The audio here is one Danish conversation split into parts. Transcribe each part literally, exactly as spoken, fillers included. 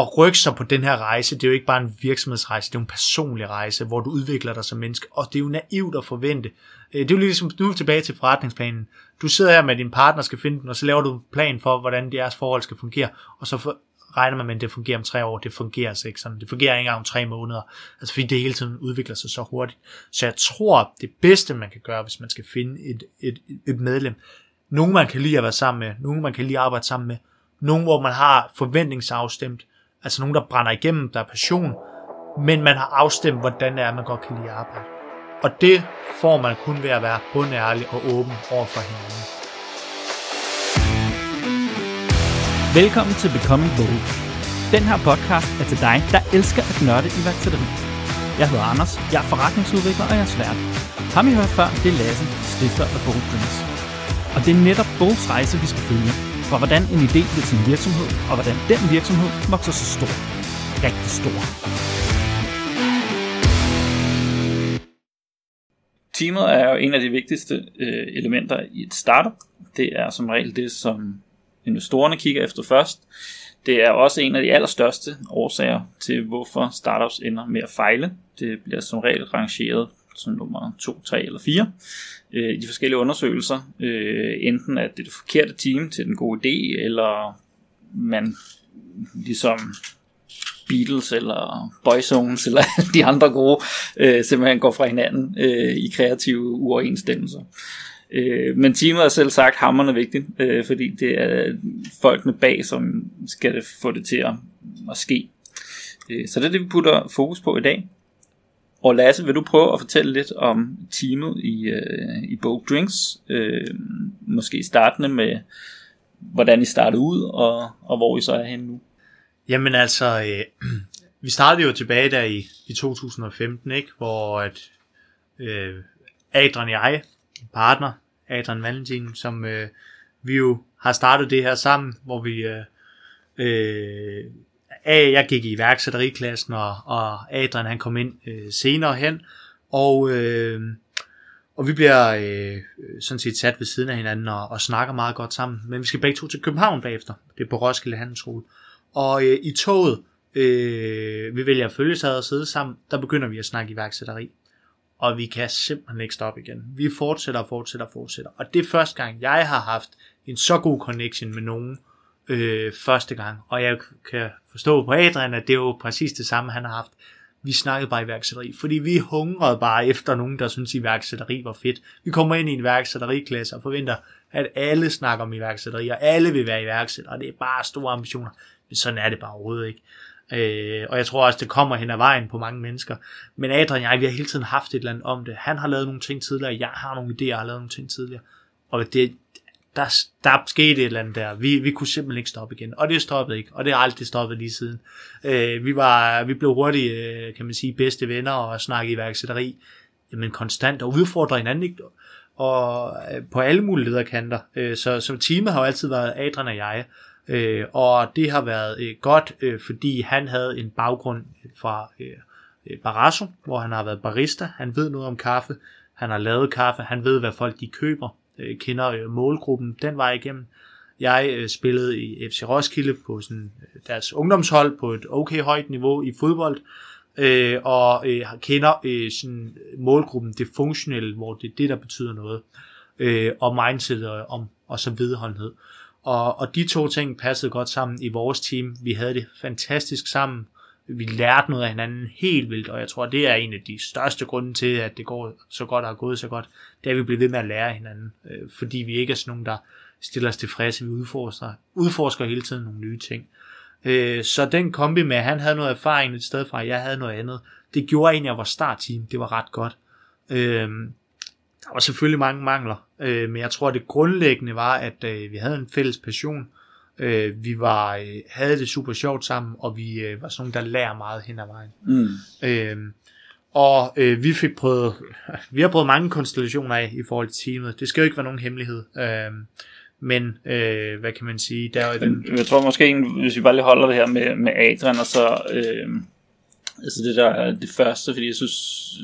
at rykke sig på den her rejse, det er jo ikke bare en virksomhedsrejse, det er jo en personlig rejse, hvor du udvikler dig som menneske, og det er jo naivt at forvente. Det er jo ligesom, nu er tilbage til forretningsplanen. Du sidder her med din partner, skal finde den, og så laver du en plan for, hvordan deres forhold skal fungere, og så for, regner man med, at det fungerer om tre år. Det fungerer altså ikke sådan. Det fungerer ikke engang om tre måneder. Altså fordi det hele tiden udvikler sig så hurtigt. Så jeg tror, det bedste, man kan gøre, hvis man skal finde et, et, et medlem, nogen man kan lide at være sammen med, nogen man kan lide at arbejde sammen med, nogen hvor man har forventningsafstemt, altså nogen der brænder igennem, der er passion, men man har afstemt, hvordan det er, man godt kan lide at arbejde. Og det får man kun ved at være bundærlig og åben over for hinanden. Velkommen til Becoming Bold. Den her podcast er til dig, der elsker at nørde iværksætteri. Jeg hedder Anders, jeg er forretningsudvikler og jeg er svært. Ham I hørt før, det er Lasse, stifter af Bold Dreams. Og det er netop Bolds rejse, vi skal følge. Fra hvordan en idé bliver til en virksomhed, og hvordan den virksomhed vokser så stor. Rigtig stor. Teamet er jo en af de vigtigste øh, elementer i et startup. Det er som regel det, som investorerne kigger efter først. Det er også en af de allerstørste årsager til, hvorfor startups ender med at fejle. Det bliver som regel rangeret som nummer to, tre eller fire øh, i de forskellige undersøgelser. Øh, enten at det er det forkerte team til den gode idé, eller man ligesom Beatles eller Boyzones eller de andre gode øh, simpelthen går fra hinanden øh, i kreative uoverensstemmelser. Øh, men teamet er selv sagt hamrende vigtigt, øh, fordi det er folkene bag, som skal få det til at, at ske. Øh, så det er det, vi putter fokus på i dag. Og Lasse, vil du prøve at fortælle lidt om teamet i, øh, i Bold Drinks? Øh, måske startende med, hvordan I startede ud, og, og hvor I så er henne nu. Jamen altså, øh, vi startede jo tilbage der i, i to tusind og femten, ikke? Hvor at, øh, Adrian og jeg, partner, Adrian Valentin, som øh, vi jo har startet det her sammen, hvor vi, øh, øh, jeg gik i iværksætteriklassen, og, og Adrian han kom ind øh, senere hen, og, øh, og vi bliver øh, sådan set sat ved siden af hinanden og, og snakker meget godt sammen, men vi skal begge to til København bagefter, det er på Roskilde Handelsskole. Og øh, i toget, øh, vi vælger at følges ad og sidde sammen, der begynder vi at snakke iværksætteri. Og vi kan simpelthen ikke stoppe igen. Vi fortsætter og fortsætter og fortsætter. Og det er første gang, jeg har haft en så god connection med nogen øh, første gang. Og jeg kan forstå på Adrian, at det er jo præcis det samme, han har haft. Vi snakkede bare iværksætteri, fordi vi hungrede bare efter nogen, der synes iværksætteri var fedt. Vi kommer ind i en iværksætteriklasse og forventer, at alle snakker om iværksætteri, og alle vil være iværksættere, og det er bare store ambitioner. Men sådan er det bare overhovedet ikke. Øh, og jeg tror også, det kommer hen ad vejen på mange mennesker. Men Adrian og jeg, vi har hele tiden haft et eller andet om det. Han har lavet nogle ting tidligere, jeg har nogle idéer, jeg har lavet nogle ting tidligere. Og det, der, der skete et eller andet der. Vi, vi kunne simpelthen ikke stoppe igen. Og det stoppede ikke, og det har aldrig stoppet lige siden. Øh, vi, var, vi blev hurtigt, kan man sige, bedste venner og snakke iværksætteri. Men konstant og udfordre hinanden, ikke? Og på alle mulige lederkanter. Øh, så, så teamet har jo altid været Adrian og jeg. Øh, og det har været øh, godt, øh, fordi han havde en baggrund fra øh, Barrasso, hvor han har været barista. Han ved noget om kaffe, han har lavet kaffe, han ved hvad folk de køber, øh, kender øh, målgruppen den vej igennem. Jeg øh, spillede i F C Roskilde på sådan, øh, deres ungdomshold på et okay højt niveau i fodbold, øh, og øh, kender øh, sådan, målgruppen, det funktionelle, hvor det er det der betyder noget, øh, og mindset og, om, og så vedholdenhed. Og, og de to ting passede godt sammen i vores team. Vi havde det fantastisk sammen. Vi lærte noget af hinanden helt vildt, og jeg tror, det er en af de største grunde til, at det går så godt og er gået så godt. Det er, at vi bliver ved med at lære hinanden, øh, fordi vi ikke er sådan nogen, der stiller os tilfredse. Vi udforsker, udforsker hele tiden nogle nye ting. Øh, så den kombi med, at han havde noget erfaring et sted fra, jeg havde noget andet, det gjorde egentlig, at vores startteam, det var ret godt. Øh, Der var selvfølgelig mange mangler, øh, men jeg tror, det grundlæggende var, at øh, vi havde en fælles passion. Øh, vi var øh, havde det super sjovt sammen, og vi øh, var sådan nogle, der lærer meget hen ad vejen. Mm. Øh, og øh, vi fik prøvet, vi har prøvet mange konstellationer af i forhold til teamet. Det skal jo ikke være nogen hemmelighed. Øh, men øh, hvad kan man sige? Der er den... Jeg tror måske, hvis vi bare lige holder det her med, med Adrian, og så... Øh... Altså det der er det første, fordi jeg synes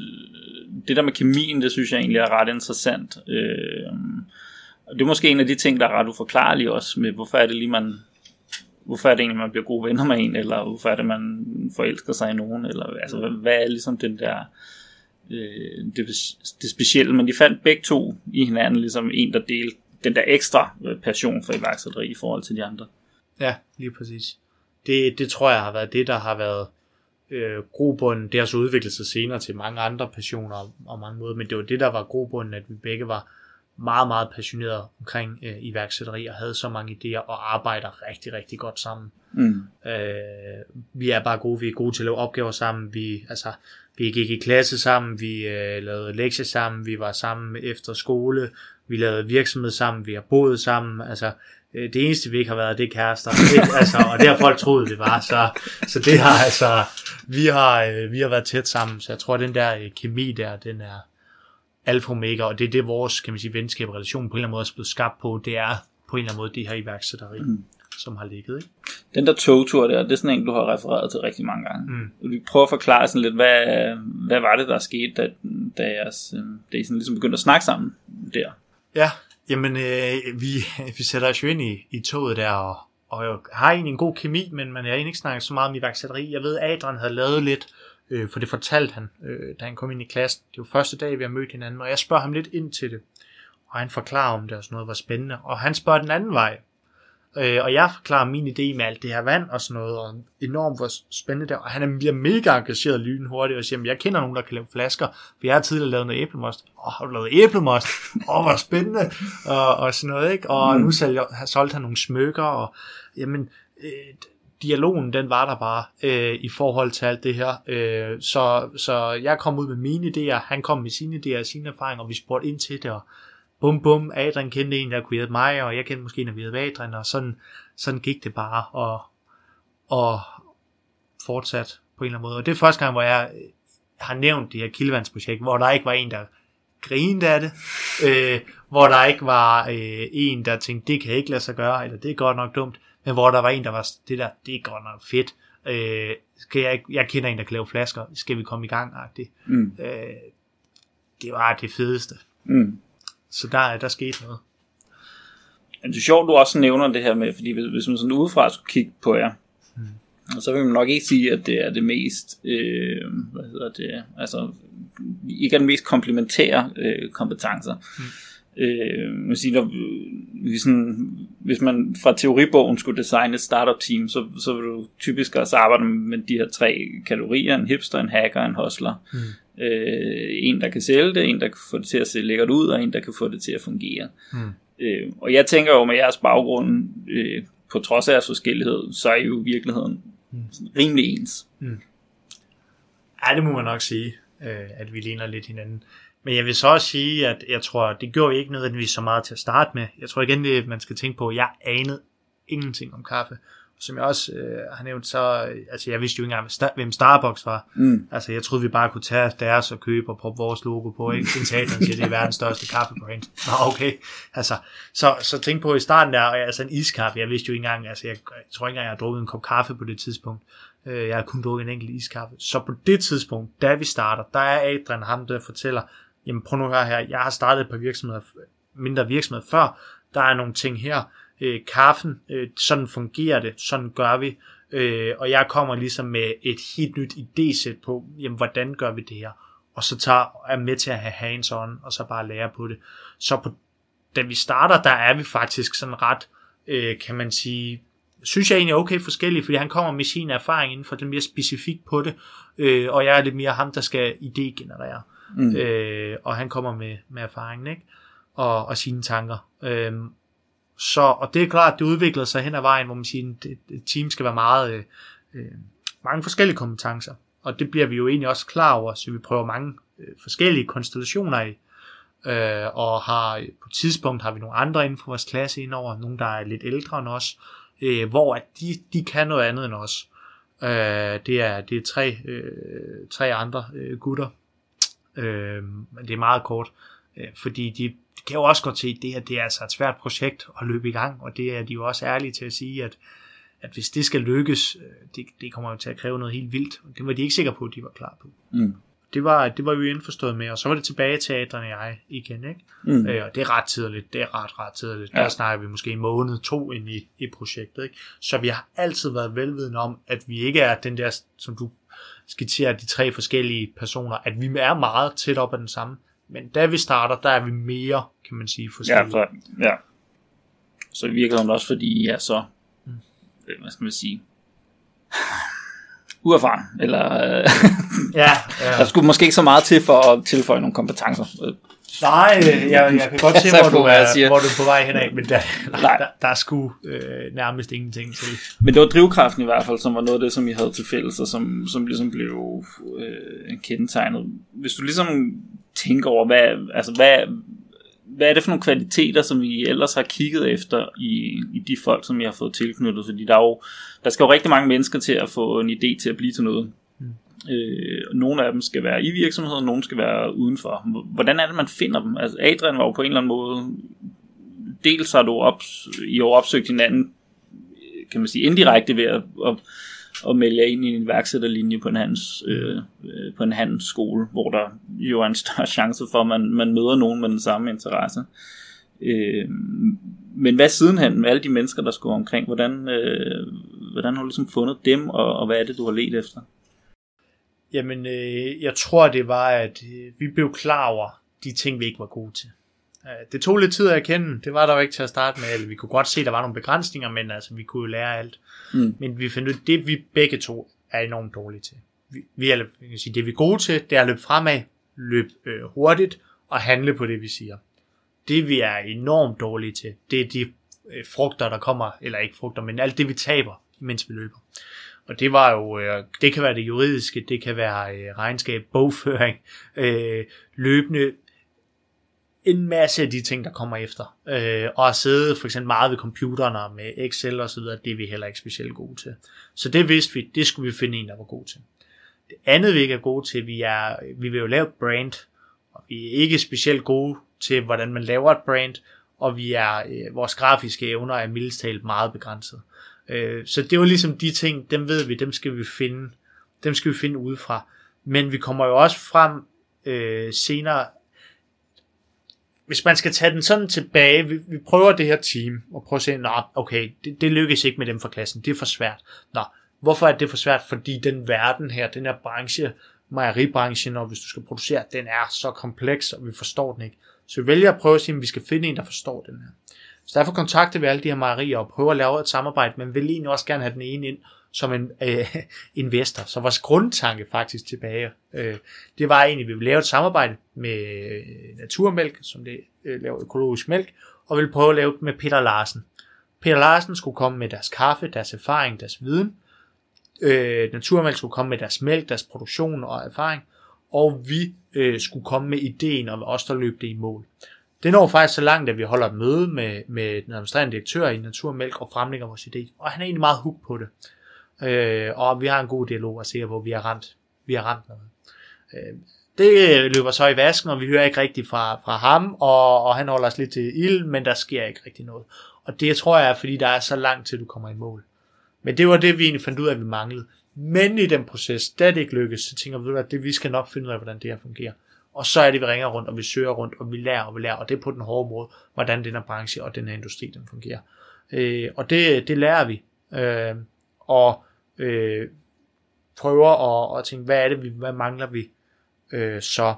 det der med kemien, det synes jeg egentlig er ret interessant. Øh, og det er måske en af de ting, der er ret uforklarlige også med, hvorfor er det lige man hvorfor er det egentlig, man bliver gode venner med en, eller hvorfor er det, man forelsker sig i nogen, eller altså, hvad, hvad er ligesom den der, øh, det, det specielle, men de fandt begge to i hinanden, ligesom en, der delte den der ekstra passion for iværksætteri i forhold til de andre. Ja, lige præcis. Det, det tror jeg har været det, der har været øh, grobunden. Det har så udviklet sig senere til mange andre passioner og mange måder, men det var det, der var grobunden, at vi begge var meget, meget passionerede omkring øh, iværksætteri og havde så mange idéer og arbejder rigtig, rigtig godt sammen. Mm. Øh, vi er bare gode, vi er gode til at lave opgaver sammen, vi, altså, vi gik i klasse sammen, vi øh, lavede lektier sammen, vi var sammen efter skole, vi lavede virksomhed sammen, vi har boet sammen, altså øh, det eneste vi ikke har været, det er kærester, det, altså, og det har folk troet det var, så, så det har altså, vi har, øh, vi har været tæt sammen, så jeg tror den der øh, kemi der, den er alfa omega, og det er det vores, kan man sige, venskab og relation på en eller anden måde er blevet skabt på, det er på en eller anden måde det her iværksætteri, mm. som har ligget, ikke? Den der togtur der, det er sådan en, du har refereret til rigtig mange gange. Mm. Vi prøver at forklare sådan lidt, hvad, hvad var det, der skete, da, da, jeres, da I sådan ligesom begyndte at snakke sammen der? Ja, jamen øh, vi, vi sætter os jo ind i, i toget der, og, og jeg har egentlig en god kemi, men man har egentlig ikke snakket så meget om iværksætteri. Jeg ved, Adrian havde lavet lidt, øh, for det fortalte han, øh, da han kom ind i klassen. Det var første dag, vi har mødt hinanden, og jeg spørger ham lidt ind til det. Og han forklarer om det, og sådan noget var spændende. Og han spørger den anden vej. Øh, og jeg forklarer min idé med alt det her vand og sådan noget, og enormt hvor spændende der. Og han bliver mega engageret lynhurtigt og siger, jeg kender nogen, der kan lave flasker, for jeg har tidligere lavet noget æblemost. Åh, har du lavet æblemost? Åh, hvor spændende! Og, og sådan noget, ikke? Og mm. nu sælger, solgte han nogle smykker, og jamen, øh, dialogen, den var der bare øh, i forhold til alt det her. Øh, så, så jeg kom ud med mine idéer, han kom med sine idéer og sine erfaringer, og vi spurgte ind til det, og bum bum, Adrian kendte en, der kunne hjælpe mig, og jeg kendte måske en, der kunne hjælpe Adrian, og sådan, sådan gik det bare, og, og fortsat på en eller anden måde. Og det er første gang, hvor jeg har nævnt det her kildevandsprojekt, hvor der ikke var en, der grinede af det, øh, hvor der ikke var øh, en, der tænkte, det kan jeg ikke lade sig gøre, eller det er godt nok dumt, men hvor der var en, der var, det der, det er godt nok fedt, øh, skal jeg, jeg kender en, der kan lave flasker, skal vi komme i gang, mm. øh, det var det fedeste. Mm. Så der, der skete noget. Det er sjovt, du også nævner det her med, fordi hvis, hvis man sådan udefra skulle kigge på jer, hmm. så vil man nok ikke sige, at det er det mest, øh, hvad hedder det, altså ikke er den mest komplementære øh, kompetencer. Hmm. Øh, man siger, når, hvis, sådan, hvis man fra teoribogen skulle designe et startup team, så, så vil du typisk også arbejde med de her tre kategorier, en hipster, en hacker, en hustler. Hmm. Øh, en der kan sælge det, en der kan få det til at se lækkert ud, og en der kan få det til at fungere. Mm. øh, og jeg tænker jo med jeres baggrund, øh, på trods af jeres forskellighed, så er I jo i virkeligheden mm. rimelig ens. Mm. Ja, det må man nok sige, øh, at vi ligner lidt hinanden. Men jeg vil så også sige, at jeg tror, det gjorde ikke nødvendigvis så meget til at starte med. Jeg tror igen, det man skal tænke på, at jeg anede ingenting om kaffe. Som jeg også øh, har nævnt, så altså jeg vidste jo ikke engang, hvem Starbucks var. Mm. Altså jeg troede, vi bare kunne tage deres og købe og proppe vores logo på, ikke? Indtil Adrian siger, det er verdens største kaffebrand. Nå, okay. Altså, så, så tænk på i starten der, altså en iskaffe, jeg vidste jo ikke engang, altså jeg, jeg tror ikke engang, jeg har drukket en kop kaffe på det tidspunkt. Jeg har kun drukket en enkelt iskaffe. Så på det tidspunkt, da vi starter, der er Adrian ham, der fortæller, jamen prøv nu at høre her, jeg har startet et par virksomheder, mindre virksomheder før, der er nogle ting her, Øh, kaffen, øh, sådan fungerer det, sådan gør vi, øh, og jeg kommer ligesom med et helt nyt idésæt på, jamen hvordan gør vi det her, og så tager, er med til at have hands on, og så bare lære på det. Så på, da vi starter, der er vi faktisk sådan ret, øh, kan man sige, synes jeg egentlig er okay forskellige, fordi han kommer med sin erfaring inden for det mere specifikt på det, øh, og jeg er lidt mere ham, der skal idé-generere, mm. øh, og han kommer med, med erfaringen, ikke? Og, og sine tanker. Øh, Så, og det er klart, at det udvikler sig hen ad vejen, hvor man siger, at et team skal være meget, øh, øh, mange forskellige kompetencer. Og det bliver vi jo egentlig også klar over, så vi prøver mange øh, forskellige konstellationer af. Øh, og har, på et tidspunkt har vi nogle andre inden for vores klasse indover, nogle der er lidt ældre end os, øh, hvor at de, de kan noget andet end os. Øh, det er, det er tre, øh, tre andre øh, gutter, øh, men det er meget kort, øh, fordi de kan jo også godt se, at det her det er altså et svært projekt at løbe i gang, og det er de jo også ærlige til at sige, at, at hvis det skal lykkes, det, det kommer jo til at kræve noget helt vildt, og det var de ikke sikre på, at de var klar på. Mm. Det var, det var vi indforstået med, og så var det tilbage til Adrian og jeg igen, ikke? Mm. Øh, og det er ret tidligt, det er ret, ret tidligt. Ja. Der snakker vi måske en måned, to ind i, i projektet, ikke? Så vi har altid været velvidende om, at vi ikke er den der, som du skitserer, de tre forskellige personer, at vi er meget tæt op ad den samme. Men da vi starter, der er vi mere, kan man sige, forskellige. Ja, for, ja. Så i virkeligheden også, fordi I er så, mm. hvad skal man sige, uerfaren, eller ja, ja. Der skulle måske ikke så meget til for at tilføje nogle kompetencer. Nej, jeg, jeg kan godt se, hvor du, er, hvor du er på vej henad, men der, Nej. der, der er sgu øh, nærmest ingenting til. Men det var drivkraften i hvert fald, som var noget af det, som I havde til fælles, og som, som ligesom blev øh, kendetegnet. Hvis du ligesom tænker over, hvad, altså hvad, hvad er det for nogle kvaliteter, som I ellers har kigget efter i, i de folk, som I har fået tilknyttet? Fordi der, er jo, der skal jo rigtig mange mennesker til at få en idé til at blive til noget. Mm. Øh, nogle af dem skal være i virksomheden, nogle skal være udenfor. Hvordan er det, man finder dem? Altså Adrian var jo på en eller anden måde, dels har du op, I har opsøgt hinanden, kan man sige, indirekte ved at, at, at melde ind i en iværksætterlinje på en handels, øh, på en handelsskole, hvor der jo er en større chance for, at man, man møder nogen med den samme interesse. Øh, men hvad sidenhen med alle de mennesker, der skulle omkring, hvordan, øh, hvordan har du ligesom fundet dem, og, og hvad er det, du har let efter? Jamen, øh, jeg tror, det var, at øh, vi blev klar over de ting, vi ikke var gode til. Øh, det tog lidt tid at erkende. Det var der jo ikke til at starte med. Eller vi kunne godt se, at der var nogle begrænsninger, men altså, vi kunne jo lære alt. Mm. Men vi fandt ud af, at det, vi begge to er enormt dårlige til. Vi, vi er, jeg kan sige, det, vi er gode til, det er at løbe fremad, løbe øh, hurtigt og handle på det, vi siger. Det, vi er enormt dårlige til, det er de øh, frugter, der kommer, eller ikke frugter, men alt det, vi taber, mens vi løber. Og det var jo, øh, det kan være det juridiske, det kan være øh, regnskab, bogføring, øh, løbende, en masse af de ting, der kommer efter. Øh, og at sidde for eksempel meget ved computeren og med Excel og så videre, det er vi heller ikke specielt gode til. Så det vidste vi, det skulle vi finde en, der var god til. Det andet, vi ikke er gode til, vi, er, vi vil jo lave et brand, og vi er ikke specielt gode til, hvordan man laver et brand, og vi er, øh, vores grafiske evner er mildest talt meget begrænset. Så det var ligesom de ting, dem ved vi, dem skal vi finde, dem skal vi finde udefra. Men vi kommer jo også frem øh, senere, hvis man skal tage den sådan tilbage, vi, vi prøver det her team, og prøver at se, nå, okay, det, det lykkes ikke med dem fra klassen, det er for svært. Nå, hvorfor er det for svært? Fordi den verden her, den her branche, mejeribranchen, og hvis du skal producere, den er så kompleks, og vi forstår den ikke. Så vi vælger at prøve at sige, at vi skal finde en, der forstår den her. Så derfor kontakter vi alle de her mejerier og prøver at lave et samarbejde, men vil egentlig også gerne have den ene ind som en øh, investor. Så vores grundtanke faktisk tilbage, øh, det var egentlig, at vi ville lave et samarbejde med Naturmælk, som det øh, laver økologisk mælk, og vi ville prøve at lave det med Peter Larsen. Peter Larsen skulle komme med deres kaffe, deres erfaring, deres viden. Øh, Naturmælk skulle komme med deres mælk, deres produktion og erfaring, og vi øh, skulle komme med ideen om os, der løb det i mål. Det når faktisk så langt, at vi holder et møde med, med den administrerende direktør i Naturmælk og fremlægger vores idé. Og han er egentlig meget hooked på det. Øh, og vi har en god dialog og ser, hvor vi har ramt, vi har ramt noget. Øh, det løber så i vasken, og vi hører ikke rigtigt fra, fra ham, og, og han holder os lidt til ild, men der sker ikke rigtig noget. Og det tror jeg er, fordi der er så langt til, du kommer i mål. Men det var det, vi egentlig fandt ud af, at vi manglede. Men i den proces, da det ikke lykkes, så tænker vi, at det, vi skal nok finde ud af, hvordan det her fungerer. Og så er det, vi ringer rundt, og vi søger rundt, og vi lærer, og vi lærer, og det er på den hårde måde, hvordan den her branche og den her industri, den fungerer. Øh, og det, det lærer vi. Øh, og øh, prøver at, at tænke, hvad er det, vi, hvad mangler vi øh, så?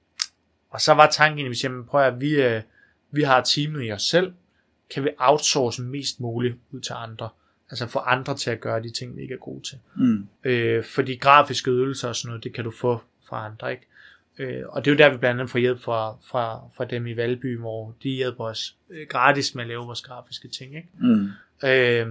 Og så var tanken, at vi siger, prøv at vi, øh, vi har teamet i os selv, kan vi outsource mest muligt ud til andre? Altså få andre til at gøre de ting, vi ikke er gode til. Mm. Øh, fordi grafiske ydelser og sådan noget, det kan du få fra andre, ikke? Øh, og det er jo der, vi blandt andet får hjælp fra, fra, fra dem i Valby, hvor de hjælper os øh, gratis med at lave vores grafiske ting, ikke? Mm. Øh,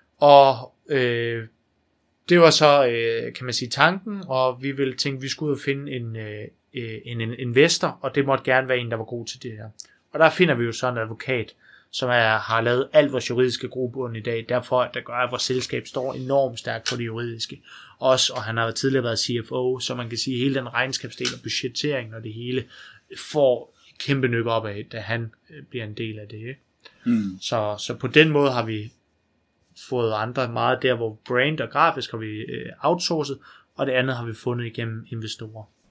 og øh, det var så, øh, kan man sige, tanken, og vi ville tænke, at vi skulle ud og finde en, øh, en, en investor, og det måtte gerne være en, der var god til det her. Og der finder vi jo sådan en advokat, som er, har lavet alt vores juridiske grobund i dag, derfor at der gør, at vores selskab står enormt stærkt på det juridiske. Også, og han har tidligere været C F O, så man kan sige, at hele den regnskabsdel og budgettering og det hele får kæmpe nykke op af, da han bliver en del af det. Ikke? Mm. Så, så på den måde har vi fået andre meget der, hvor brand og grafisk har vi øh, outsourcet, og det andet har vi fundet igennem investorer.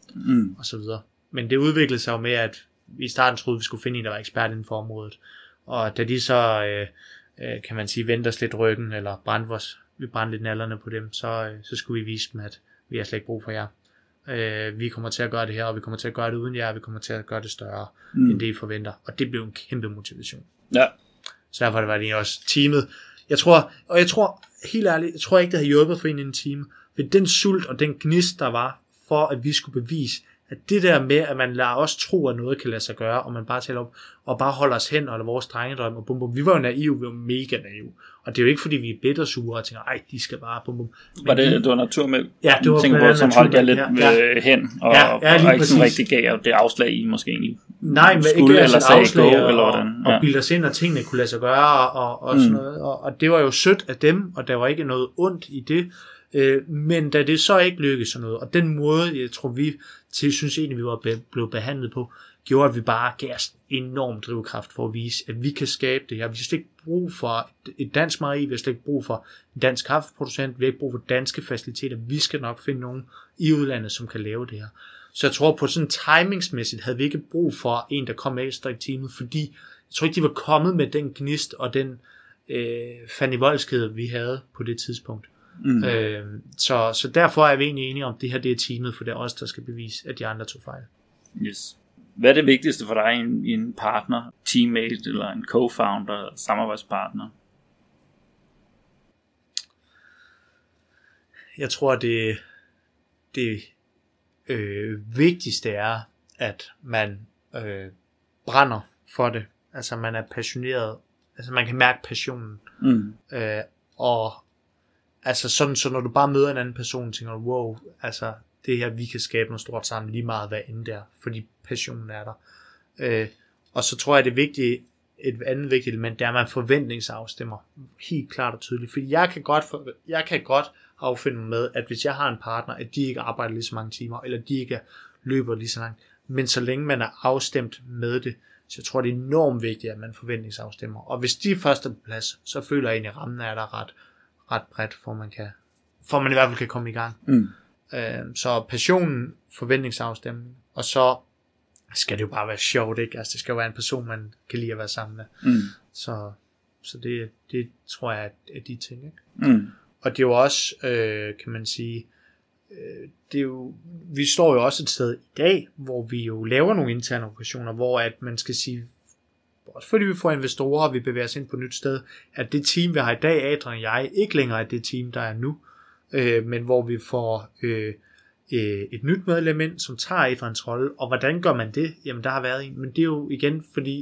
mm. og så videre. Men det udviklede sig jo med, at vi i starten troede, vi skulle finde en, der var ekspert inden for området. Og da de så, øh, øh, kan man sige, vendte os lidt ryggen, eller brændte vores, vi brændte lidt nallerne på dem, så, øh, så skulle vi vise dem, at vi har slet ikke brug for jer. Øh, vi kommer til at gøre det her, og vi kommer til at gøre det uden jer, og vi kommer til at gøre det større, mm. end det I forventer. Og det blev en kæmpe motivation. Ja. Så derfor var det også teamet. Jeg tror, og jeg tror, helt ærligt, jeg tror ikke, det har hjulpet for en i en team. For den sult og den gnist, der var, for at vi skulle bevise, at det der med, at man lader os tro, at noget kan lade sig gøre, og man bare taler op, og bare holder os hen, og vores drengedrøm, og bum bum. Vi var jo naive, vi var mega naive. Og det er jo ikke, fordi vi er bittersure og tænker, ej, de skal bare bum bum. Var det, det var naturmælk? Ja, det var tænker på, som holdt jeg lidt ja, ja. hen, og, ja, ja, og ikke sådan rigtig gav det afslag i, måske egentlig. Nej, men skulle, ikke eller sagde afslag, go, eller og, hvordan. Ja. og bilde os ind, at tingene kunne lade sig gøre, og, og mm. sådan noget. Og, og det var jo sødt af dem, og der var ikke noget ondt i det. Øh, men da det så ikke lykkedes sådan noget, og den måde, jeg tror vi til synes egentlig, vi var be- blevet behandlet på, gjorde, at vi bare gav os enorm drivkraft for at vise, at vi kan skabe det her. Vi har slet ikke brug for et dansk mejeri, vi har slet ikke brug for en dansk kaffeproducent, vi har ikke brug for danske faciliteter, vi skal nok finde nogen i udlandet, som kan lave det her. Så jeg tror på sådan timingsmæssigt, havde vi ikke brug for en, der kom ekstra i teamet, fordi jeg tror ikke, de var kommet med den gnist og den øh, fandenivoldskhed, vi havde på det tidspunkt. Mm. Øh, så, så derfor er vi egentlig enige om, at det her det er teamet, for det er os, der skal bevise, at de andre tog fejl. Yes. Hvad er det vigtigste for dig i en, i en partner, teammate eller en co-founder, samarbejdspartner? Jeg tror, det, det øh, vigtigste er, at man øh, brænder for det. Altså man er passioneret. Altså man kan mærke passionen. Mm. Øh, og altså sådan, så når du bare møder en anden person, tænker du, wow, altså det her, vi kan skabe noget stort sammen, lige meget hvad end der, fordi passionen er der. Øh, og så tror jeg, det vigtige, et andet vigtigt element, det er, at man forventningsafstemmer helt klart og tydeligt. Fordi jeg kan godt, for, jeg kan godt affinde mig med, at hvis jeg har en partner, at de ikke arbejder lige så mange timer, eller de ikke løber lige så langt, men så længe man er afstemt med det, så jeg tror, det er enormt vigtigt, at man forventningsafstemmer. Og hvis de først er på plads, så føler jeg egentlig, at rammen er der ret, ret bredt, for man kan, for man i hvert fald kan komme i gang. Mm. Øh, så passionen, forventningsafstemning, og så skal det jo bare være sjovt, ikke? Altså det skal jo være en person, man kan lide at være sammen med. Mm. Så, så det, det tror jeg er de ting, ikke? Mm. Og det er jo også, øh, kan man sige, øh, det er jo, vi står jo også et sted i dag, hvor vi jo laver nogle interne operationer, hvor at man skal sige, også fordi vi får investorer, og vi bevæger os ind på et nyt sted, at det team, vi har i dag, Adrian og jeg, ikke længere er det team, der er nu, øh, men hvor vi får øh, øh, et nyt medlem ind, som tager Adrians rolle, og hvordan gør man det? Jamen, der har været en, men det er jo igen, fordi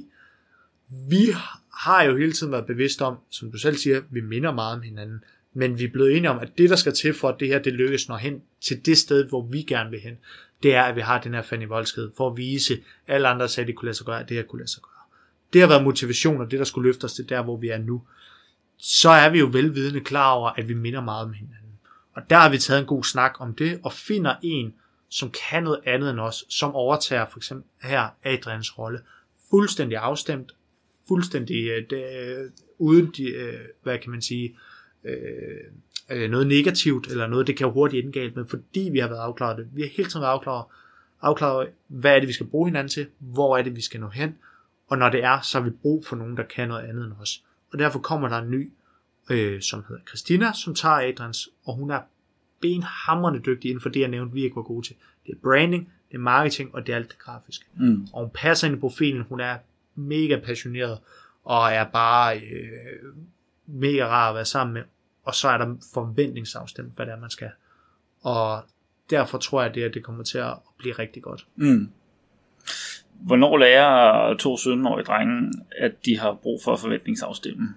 vi har jo hele tiden været bevidst om, som du selv siger, vi minder meget om hinanden, men vi er blevet enige om, at det, der skal til for, at det her, det lykkes når hen til det sted, hvor vi gerne vil hen, det er, at vi har den her fandenivoldskhed, for at vise, alle andre sagde, at det kunne lade sig gøre, at det her kunne lade sig gøre. Det har været motivation, og det, der skulle løfte os til der, hvor vi er nu. Så er vi jo velvidende klar over, at vi minder meget om hinanden. Og der har vi taget en god snak om det, og finder en, som kan noget andet end os, som overtager for eksempel her Adrians rolle, fuldstændig afstemt, fuldstændig øh, det, uden de, øh, hvad kan man sige, øh, øh, noget negativt, eller noget, det kan jo hurtigt ende galt med, fordi vi har været afklaret det. Vi har hele tiden været afklaret, afklaret, hvad er det, vi skal bruge hinanden til, hvor er det, vi skal nå hen, og når det er, så har vi brug for nogen, der kan noget andet end os. Og derfor kommer der en ny, øh, som hedder Christina, som tager Adrians, og hun er benhamrende dygtig inden for det, jeg nævnte, vi ikke var gode til. Det er branding, det er marketing, og det er alt det grafiske. Mm. Og hun passer ind i profilen, hun er mega passioneret, og er bare øh, mega rar at være sammen med. Og så er der forventningsafstemt, hvad det er, man skal. Og derfor tror jeg, det, at det kommer til at blive rigtig godt. Mm. Hvornår lærer to sytten-årige drenge, at de har brug for forventningsafstemme?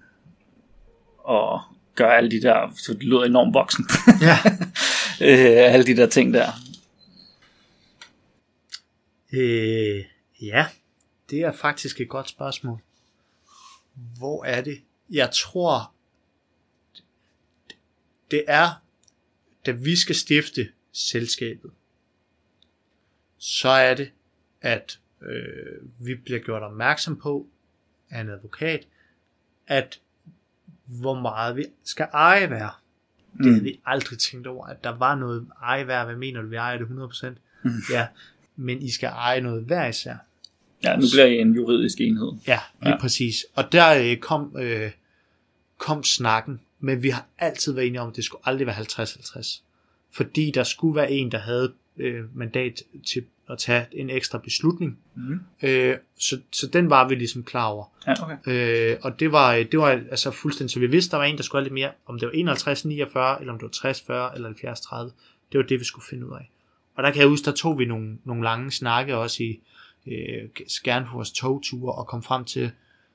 Og gør alle de der, så det lyder enormt voksen. Ja. øh, alle de der ting der. Øh, ja, det er faktisk et godt spørgsmål. Hvor er det? Jeg tror, det er, da vi skal stifte selskabet, så er det, at øh, vi bliver gjort opmærksom på af en advokat, at hvor meget vi skal eje være. Det mm. havde vi aldrig tænkt over, at der var noget eje være. Hvad mener du, vi ejer det hundrede procent? Mm. Ja, men I skal eje noget hver især. Ja, nu bliver I en juridisk enhed. Ja, lige Ja. præcis. Og der øh, kom, øh, kom snakken, men vi har altid været enige om, at det skulle aldrig være halvtreds halvtreds. Fordi der skulle være en, der havde øh, mandat til at tage en ekstra beslutning. Mm. Øh, så, så den var vi ligesom klar over. Ja, okay. Øh, og det var, det var altså fuldstændig, så vi vidste, der var en, der skulle have lidt mere, om det var enoghalvtreds niogfyrre, eller om det var tres fyrre, eller halvfjerds tredive. Det var det, vi skulle finde ud af. Og der kan jeg huske, der tog vi nogle, nogle lange snakke også i øh, gerne på vores togture, og kom frem til,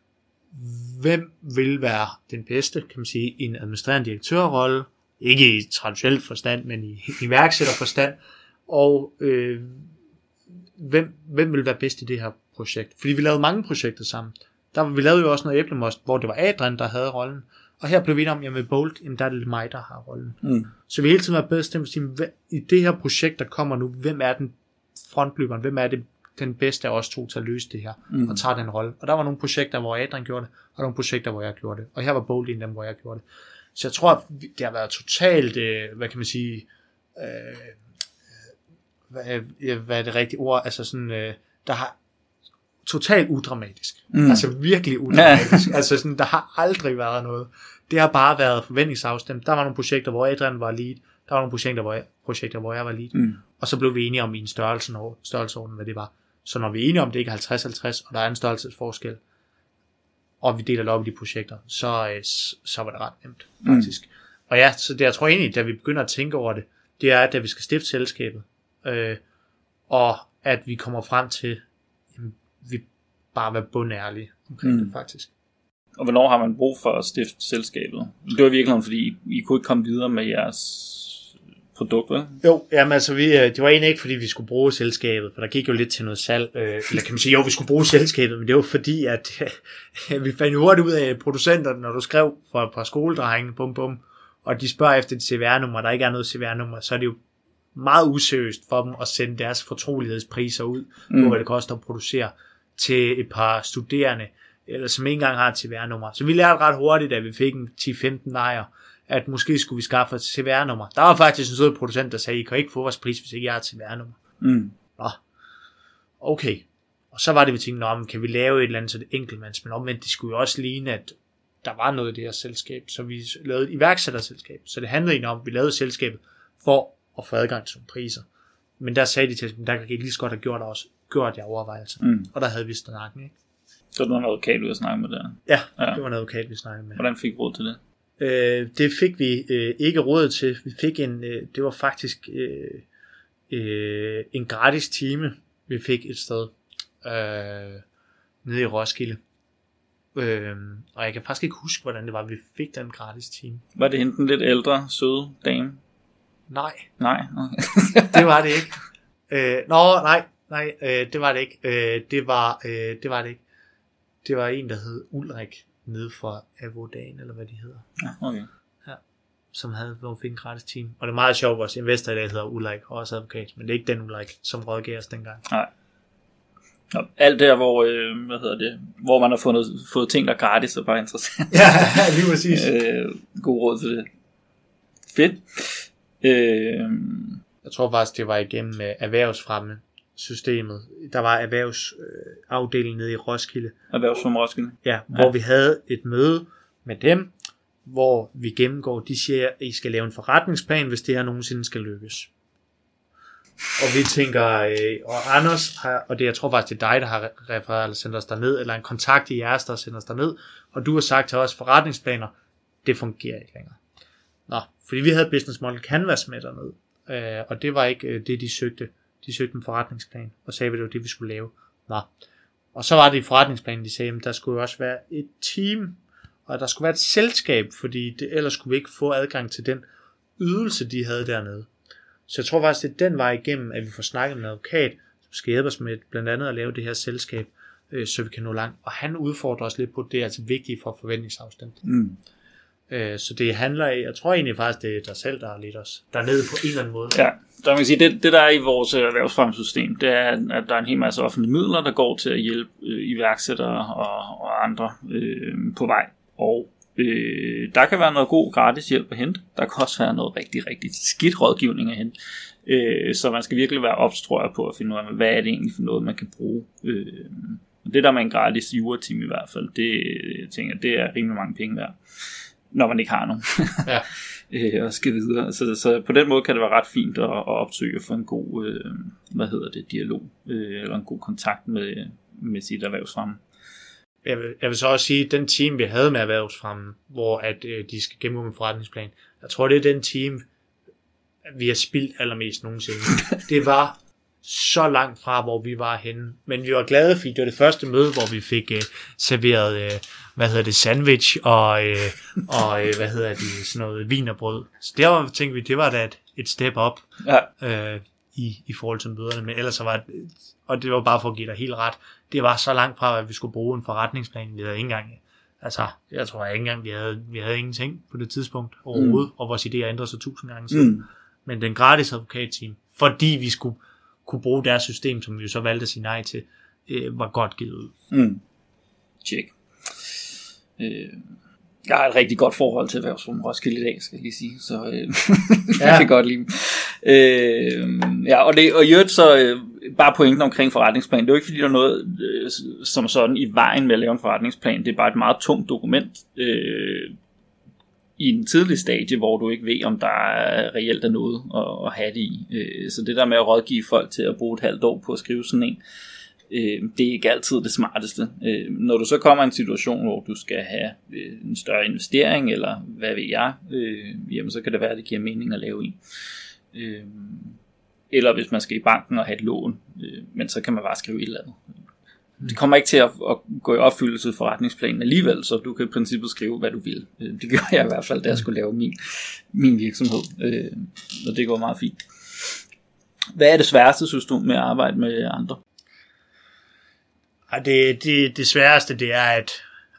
hvem vil være den bedste, kan man sige, i en administrerende direktørrolle, ikke i traditionel forstand, men i iværksætterforstand, og øh, hvem, hvem vil være bedst i det her projekt. Fordi vi lavede mange projekter sammen. Der, vi lavede jo også noget æblemost, hvor det var Adrian, der havde rollen. Og her blev vi enige om, at med Bolt, jamen, der er det mig, der har rollen. Mm. Så vi hele tiden var bedre stemt at sige, i det her projekt, der kommer nu, hvem er den frontløberen, hvem er det den bedste af os to til at løse det her, mm. og tager den rolle. Og der var nogle projekter, hvor Adrian gjorde det, og nogle projekter, hvor jeg gjorde det. Og her var Bolt en af dem, hvor jeg gjorde det. Så jeg tror, at det har været totalt, øh, hvad kan man sige, øh, hvad, hvad er det rigtige ord, altså sådan, øh, der har totalt udramatisk. Mm. Altså virkelig udramatisk. Ja. Altså sådan, der har aldrig været noget. Det har bare været forventningsafstemt. Der var nogle projekter, hvor Adrian var lead. Der var nogle projekter, hvor jeg, projekter, hvor jeg var lead. Mm. Og så blev vi enige om i en størrelse, størrelseorden, hvad det var. Så når vi er enige om, det ikke er halvtreds halvtreds, og der er en størrelsesforskel, og vi deler det op i de projekter, så, så var det ret nemt, faktisk. Mm. Og ja, så det jeg tror egentlig, da vi begynder at tænke over det, det er, at vi skal stifte selskabet, øh, og at vi kommer frem til, jamen, vi bare være bundærlige omkring mm. det, faktisk. Og hvornår har man brug for at stifte selskabet? Det var virkelig fordi I, I kunne ikke komme videre med jeres produkt, vel? Jo, jamen altså, vi, det var egentlig ikke, fordi vi skulle bruge selskabet, for der gik jo lidt til noget salg, øh, eller kan man sige, jo, vi skulle bruge selskabet, men det var fordi, at øh, vi fandt jo hurtigt ud af producenterne, når du skrev for et par skoledrenge, bum bum, og de spørger efter et C V R-nummer, der ikke er noget C V R-nummer, så er det jo meget useriøst for dem at sende deres fortrolighedspriser ud, mm. på hvad det koster at producere, til et par studerende, eller som ikke engang har et C V R-nummer. Så vi lærte ret hurtigt, at vi fik en ti femten nejer, at måske skulle vi skaffe et C V R-nummer. Der var faktisk en sød producent, der sagde, I kan ikke få vores pris, hvis ikke jeg har et C V R-nummer. Mm. Nå, okay. Og så var det, vi tænkte, nå, men kan vi lave et eller andet, så det enkeltmands, men omvendt, det skulle jo også ligne, at der var noget i det her selskab, så vi lavede et iværksætterselskab. Så det handlede egentlig om, at vi lavede selskabet for at få adgang til nogle priser. Men der sagde de til os, der kan ikke lige så godt have gjort, også, gjort jeg overvejelser. Mm. Og der havde vi snakken, ikke? Så det var noget advokat, vi snakke med der? Ja, ja, det var noget advokat, vi snakkede med. Hvordan fik I råd til det? Øh, det fik vi øh, ikke råd til. Vi fik en, øh, det var faktisk øh, øh, en gratis time, vi fik et sted øh, nede i Roskilde. Øh, og jeg kan faktisk ikke huske, hvordan det var, vi fik den gratis time. Var det hende den lidt ældre, søde dame? Nej. Nej, okay. Det var det ikke. Øh, nå, nej, nej, øh, det var det ikke. Øh, det var, øh, det var det ikke. Det var en, der hed Ulrik, nede fra Avodagen, eller hvad de hedder. Ja, okay. Ja, som havde, hvor vi fik en gratis team. Og det er meget sjovt, vores investor i dag hedder Ulrik, og også advokat, men det er ikke den Ulrik, som rådgav os dengang. Nej. Nå, alt der, hvor, øh, hvad hedder det, hvor man har fundet, fået ting, der er gratis, er bare interessant. Ja, lige præcis. øh, god råd til det. Fedt. Øh, Jeg tror faktisk, det var igennem uh, erhvervsfremme systemet. Der var erhvervsafdelingen uh, nede i Roskilde. Erhvervsfremme Roskilde? Ja, hvor ja. Vi havde et møde med dem, hvor vi gennemgår, de siger, at I skal lave en forretningsplan, hvis det her nogensinde skal lykkes. Og vi tænker, øh, og Anders har, og det jeg tror faktisk, det er dig, der har refereret eller sendt os derned, eller en kontakt i jeres, der sender os derned, og du har sagt til os, forretningsplaner, det fungerer ikke længere. Nå, fordi vi havde Business Model Canvas med dernede, øh, og det var ikke øh, det, de søgte. De søgte en forretningsplan, og sagde, at det var det, vi skulle lave. Nå. Og så var det i forretningsplanen, de sagde, at der skulle også være et team, og der skulle være et selskab, fordi det, ellers skulle vi ikke få adgang til den ydelse, de havde dernede. Så jeg tror faktisk, det er den vej igennem, at vi får snakket med en advokat, som skal hjælpe os med blandt andet at lave det her selskab, øh, så vi kan nå langt. Og han udfordrer os lidt på, at det er altså vigtigt for forventningsafstand. Mm. Øh, så det handler af, jeg tror egentlig faktisk, det er dig selv, der har lidt os dernede på en eller anden måde. Ja, der man kan sige, det, det der er i vores erhvervsfremmesystem, det er, at der er en hel masse offentlige midler, der går til at hjælpe øh, iværksættere og, og andre øh, på vej. Og Øh, der kan være noget god gratis hjælp at hente. Der kan også være noget rigtig, rigtig skidt rådgivning at hente. Øh, så man skal virkelig være opstrøget på at finde ud af, hvad er det egentlig for noget, man kan bruge. Øh, det der med en gratis jura-team i hvert fald, det, jeg tænker, det er rimelig mange penge værd, når man ikke har nogen. Ja. øh, og skal videre. Så, så på den måde kan det være ret fint at, at opsøge for en god øh, hvad hedder det, dialog, øh, eller en god kontakt med, med sit erhvervsfremme. Jeg vil, jeg vil så også sige, at den team, vi havde med erhvervsfremme, hvor at, øh, de skal gennemgå en forretningsplan, jeg tror, det er den team, vi har spildt allermest nogensinde. Det var så langt fra, hvor vi var henne. Men vi var glade, fordi det var det første møde, hvor vi fik øh, serveret, øh, hvad hedder det, sandwich og, øh, og øh, hvad hedder det, sådan noget wienerbrød. Så der tænkte vi, det var da et, et step up ja. øh, i, i forhold til møderne. Men ellers så var det, og det var bare for at give dig helt ret, det var så langt fra, at vi skulle bruge en forretningsplan. Vi havde ikke engang, altså, jeg tror ikke engang, vi havde, vi havde ingenting på det tidspunkt overhovedet, mm. og vores idéer ændrede sig tusind gange siden. Mm. Men den gratis advokatteam, fordi vi skulle kunne bruge deres system, som vi jo så valgte at sige nej til, øh, var godt givet ud. Mm. Check. Øh, jeg har et rigtig godt forhold til erhvervsforum Roskilde i dag, skal jeg lige sige, så øh, ja. Jeg kan godt lide dem. Øh, ja, og, det, og i øvrigt så øh, bare pointen omkring forretningsplan. Det er jo ikke fordi, der er noget øh, som sådan i vejen med at lave en forretningsplan. Det er bare et meget tungt dokument, øh, i en tidlig stadie, hvor du ikke ved, om der er reelt er noget at, at have det i. Så det der med at rådgive folk til at bruge et halvt år på at skrive sådan en, det er ikke altid det smarteste. Når du så kommer i en situation, hvor du skal have en større investering, eller hvad ved jeg, jamen så kan det være, at det giver mening at lave en. Eller hvis man skal i banken og have et lån, men så kan man bare skrive et eller andet. Det kommer ikke til at, at gå i opfyldelse forretningsplanen alligevel, så du kan i princippet skrive, hvad du vil. Det gør jeg i hvert fald, da jeg skulle lave min, min virksomhed, og det går meget fint. Hvad er det sværeste, synes du, med at arbejde med andre? Det, det, det sværeste, det er, at,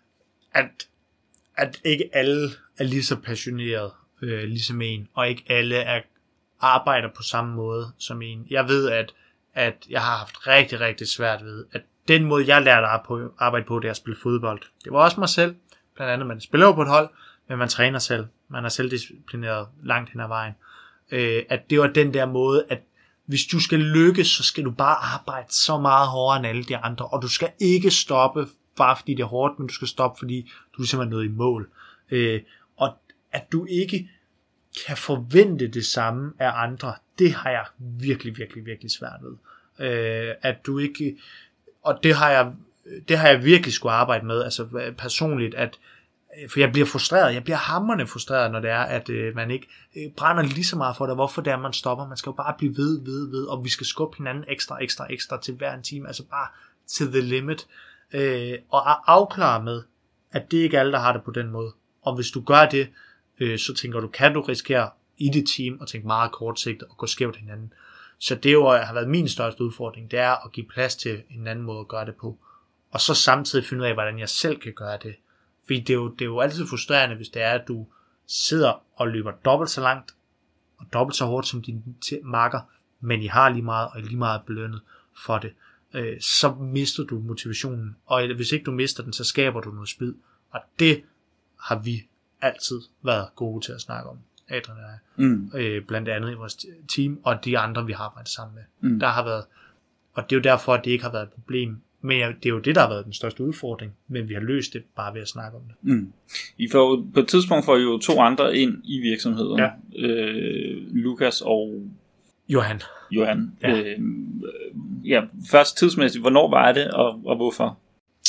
at, at ikke alle er lige så passionerede, øh, ligesom en, og ikke alle er, arbejder på samme måde som en. Jeg ved, at, at jeg har haft rigtig, rigtig svært ved, at den måde, jeg lærte at arbejde på, det er at spille fodbold. Det var også mig selv. Blandt andet, man spiller jo på et hold, men man træner selv. Man er selvdisciplineret langt hen ad vejen. Øh, at det var den der måde, at hvis du skal lykkes, så skal du bare arbejde så meget hårdere end alle de andre. Og du skal ikke stoppe, bare fordi det er hårdt, men du skal stoppe, fordi du simpelthen er nået i mål. Øh, og at du ikke kan forvente det samme af andre, det har jeg virkelig, virkelig, virkelig svært ved. Øh, at du ikke... Og det har jeg, det har jeg virkelig skulle arbejde med, altså personligt, at, for jeg bliver frustreret, jeg bliver hamrende frustreret, når det er, at øh, man ikke øh, brænder lige så meget for det, hvorfor det er, man stopper, man skal jo bare blive ved, ved, ved, og vi skal skubbe hinanden ekstra, ekstra, ekstra til hver en time, altså bare til the limit, øh, og afklare med, at det ikke er alle, der har det på den måde, og hvis du gør det, øh, så tænker du, kan du risikere i dit team, og tænke meget kortsigtet, og gå skævt hinanden. Så det jo har været min største udfordring, det er at give plads til en anden måde at gøre det på. Og så samtidig finde ud af, hvordan jeg selv kan gøre det. Fordi det er jo, det er jo altid frustrerende, hvis det er, at du sidder og løber dobbelt så langt, og dobbelt så hårdt som din makker, men I har lige meget, og I er lige meget belønnet for det. Øh, så mister du motivationen. Og hvis ikke du mister den, så skaber du noget splid. Og det har vi altid været gode til at snakke om. Adrian og jeg, mm. øh, blandt andet i vores team, og de andre, vi har arbejdet sammen med. Mm. Der har været, og det er jo derfor, at det ikke har været et problem, men det er jo det, der har været den største udfordring, men vi har løst det bare ved at snakke om det. Mm. I får, på et tidspunkt får I jo to andre ind i virksomheden, ja. øh, Lukas og Johan. Johan. Ja. Øh, ja, først tidsmæssigt, hvornår var det, og, og hvorfor?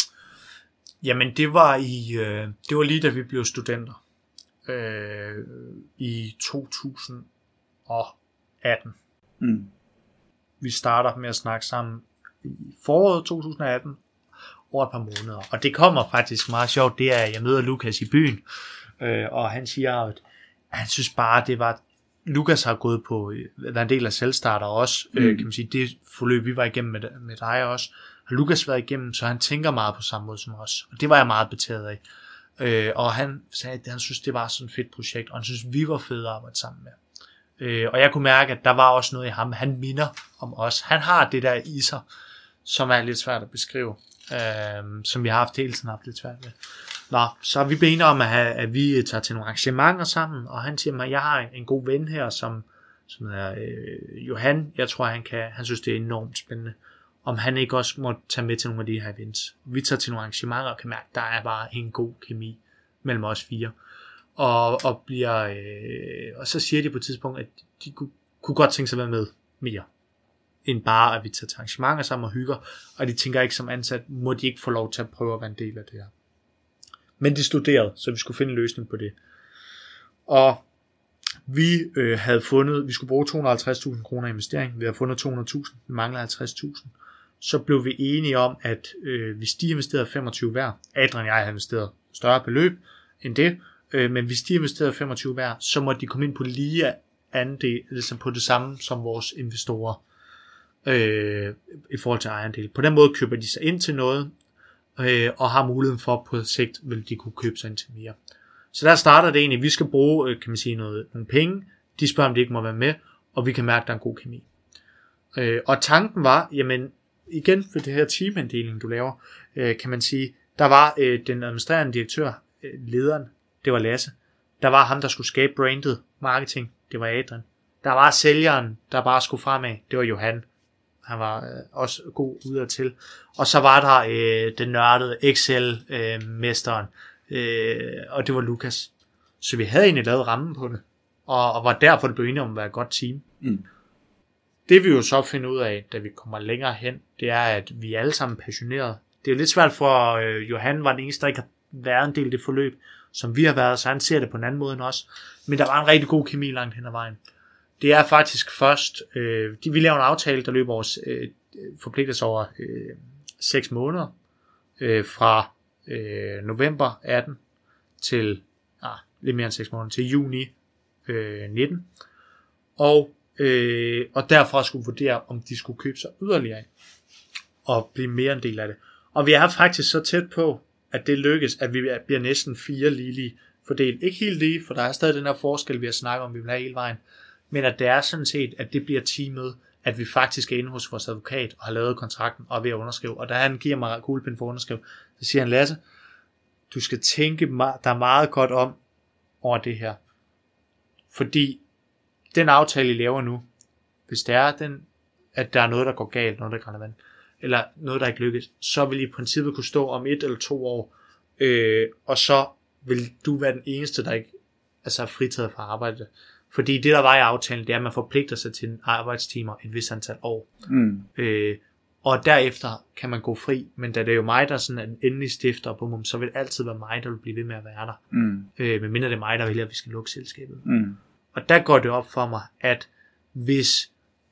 Jamen, det var i, øh, det var lige da vi blev studenter. Øh, i to tusind og atten. Mm. Vi starter med at snakke sammen i foråret to tusind og atten over et par måneder, og det kommer faktisk meget sjovt. Det er, at jeg møder Lukas i byen, øh, og han siger, at han synes bare, det var Lukas har gået på, været en del af Selvstarter også, mm. øh, kan man sige, det forløb vi var igennem med, med dig også, har Lukas været igennem, så han tænker meget på samme måde som os, og det var jeg meget betaget af. Øh, og han sagde, at han synes, det var sådan et fedt projekt, og han synes, vi var fede at arbejde sammen med. Øh, og jeg kunne mærke, at der var også noget i ham, han minder om os. Han har det der i sig, som er lidt svært at beskrive, øh, som vi har haft hele tiden haft lidt svært med. Nå, så er vi blevet enige om, at, have, at vi tager til nogle arrangementer sammen, og han siger mig, at jeg har en, en god ven her, som, som er øh, Johan. Jeg tror, han kan, han synes, det er enormt spændende. Om han ikke også må tage med til nogle af de her events. Vi tager til nogle arrangementer og kan mærke, at der er bare en god kemi mellem os fire. Og, og, bliver, øh, og så siger de på et tidspunkt, at de kunne, kunne godt tænke sig at være med mere, end bare at vi tager til arrangementer sammen og hygger, og de tænker ikke som ansat, må de ikke få lov til at prøve at være en del af det her. Men de studerede, så vi skulle finde en løsning på det. Og vi øh, havde fundet, vi skulle bruge to hundrede og halvtreds tusind kroner i investering, vi havde fundet to hundrede tusind, vi manglede halvtreds tusind. Så blev vi enige om, at øh, hvis de investerede femogtyve hver, Adrian og jeg havde investeret større beløb end det, øh, men hvis de investerede femogtyve hver, så måtte de komme ind på lige andel, altså på det samme som vores investorer, øh, i forhold til ejerandel. På den måde køber de sig ind til noget, øh, og har muligheden for på sigt, vil de kunne købe sig ind til mere. Så der starter det egentlig, vi skal bruge, kan man sige, noget, nogle penge, de spørger, om de ikke må være med, og vi kan mærke, at der er en god kemi. Øh, og tanken var, jamen, igen for det her teaminddeling, du laver, øh, kan man sige, der var øh, den administrerende direktør, øh, lederen, det var Lasse. Der var ham, der skulle skabe brandet, marketing, det var Adrian. Der var sælgeren, der bare skulle fremad, det var Johan. Han var øh, også god udadtil. Og så var der øh, den nørdede Excel-mesteren, øh, øh, og det var Lukas. Så vi havde egentlig lavet rammen på det, og, og var derfor det blev enige om at være et godt team. Mm. Det vi jo så finder ud af, da vi kommer længere hen, det er, at vi er alle sammen passionerede. Det er jo lidt svært for øh, Johan, var den eneste, der ikke har været en del af det forløb, som vi har været, så han ser det på en anden måde end os. Men der var en rigtig god kemi langt hen ad vejen. Det er faktisk først, øh, de, vi laver en aftale, der løber vores øh, forpligtelse over øh, seks måneder, øh, fra øh, november atten til, ah, lidt mere end seks måneder, til juni øh, nitten. Og, øh, og derfra skulle vurdere, om de skulle købe sig yderligere og blive mere en del af det. Og vi er faktisk så tæt på, at det lykkes, at vi bliver næsten fire lige fordelt. Ikke helt lige, for der er stadig den her forskel, vi har snakket om, vi vil have hele vejen. Men at det er sådan set, at det bliver teamet, at vi faktisk er inde hos vores advokat og har lavet kontrakten og er ved at underskrive. Og da han giver mig kuglepind for at underskrive, så siger han, Lasse, du skal tænke der er meget godt om over det her. Fordi den aftale, I laver nu, hvis det er, den, at der er noget, der går galt, noget, der grænder vand, eller noget, der ikke lykkes, så vil I i princippet kunne stå om et eller to år, øh, og så vil du være den eneste, der ikke altså, er fritaget fra arbejde. Fordi det, der var i aftalen, det er, at man forpligter sig til en arbejdstimer et vis antal år. Mm. Øh, og derefter kan man gå fri, men da det er jo mig, der sådan er en endelig stifter på mum, så vil det altid være mig, der vil blive ved med at være der. Mm. Øh, men mindre det er mig, der vil, at vi skal lukke selskabet. Mm. Og der går det op for mig, at hvis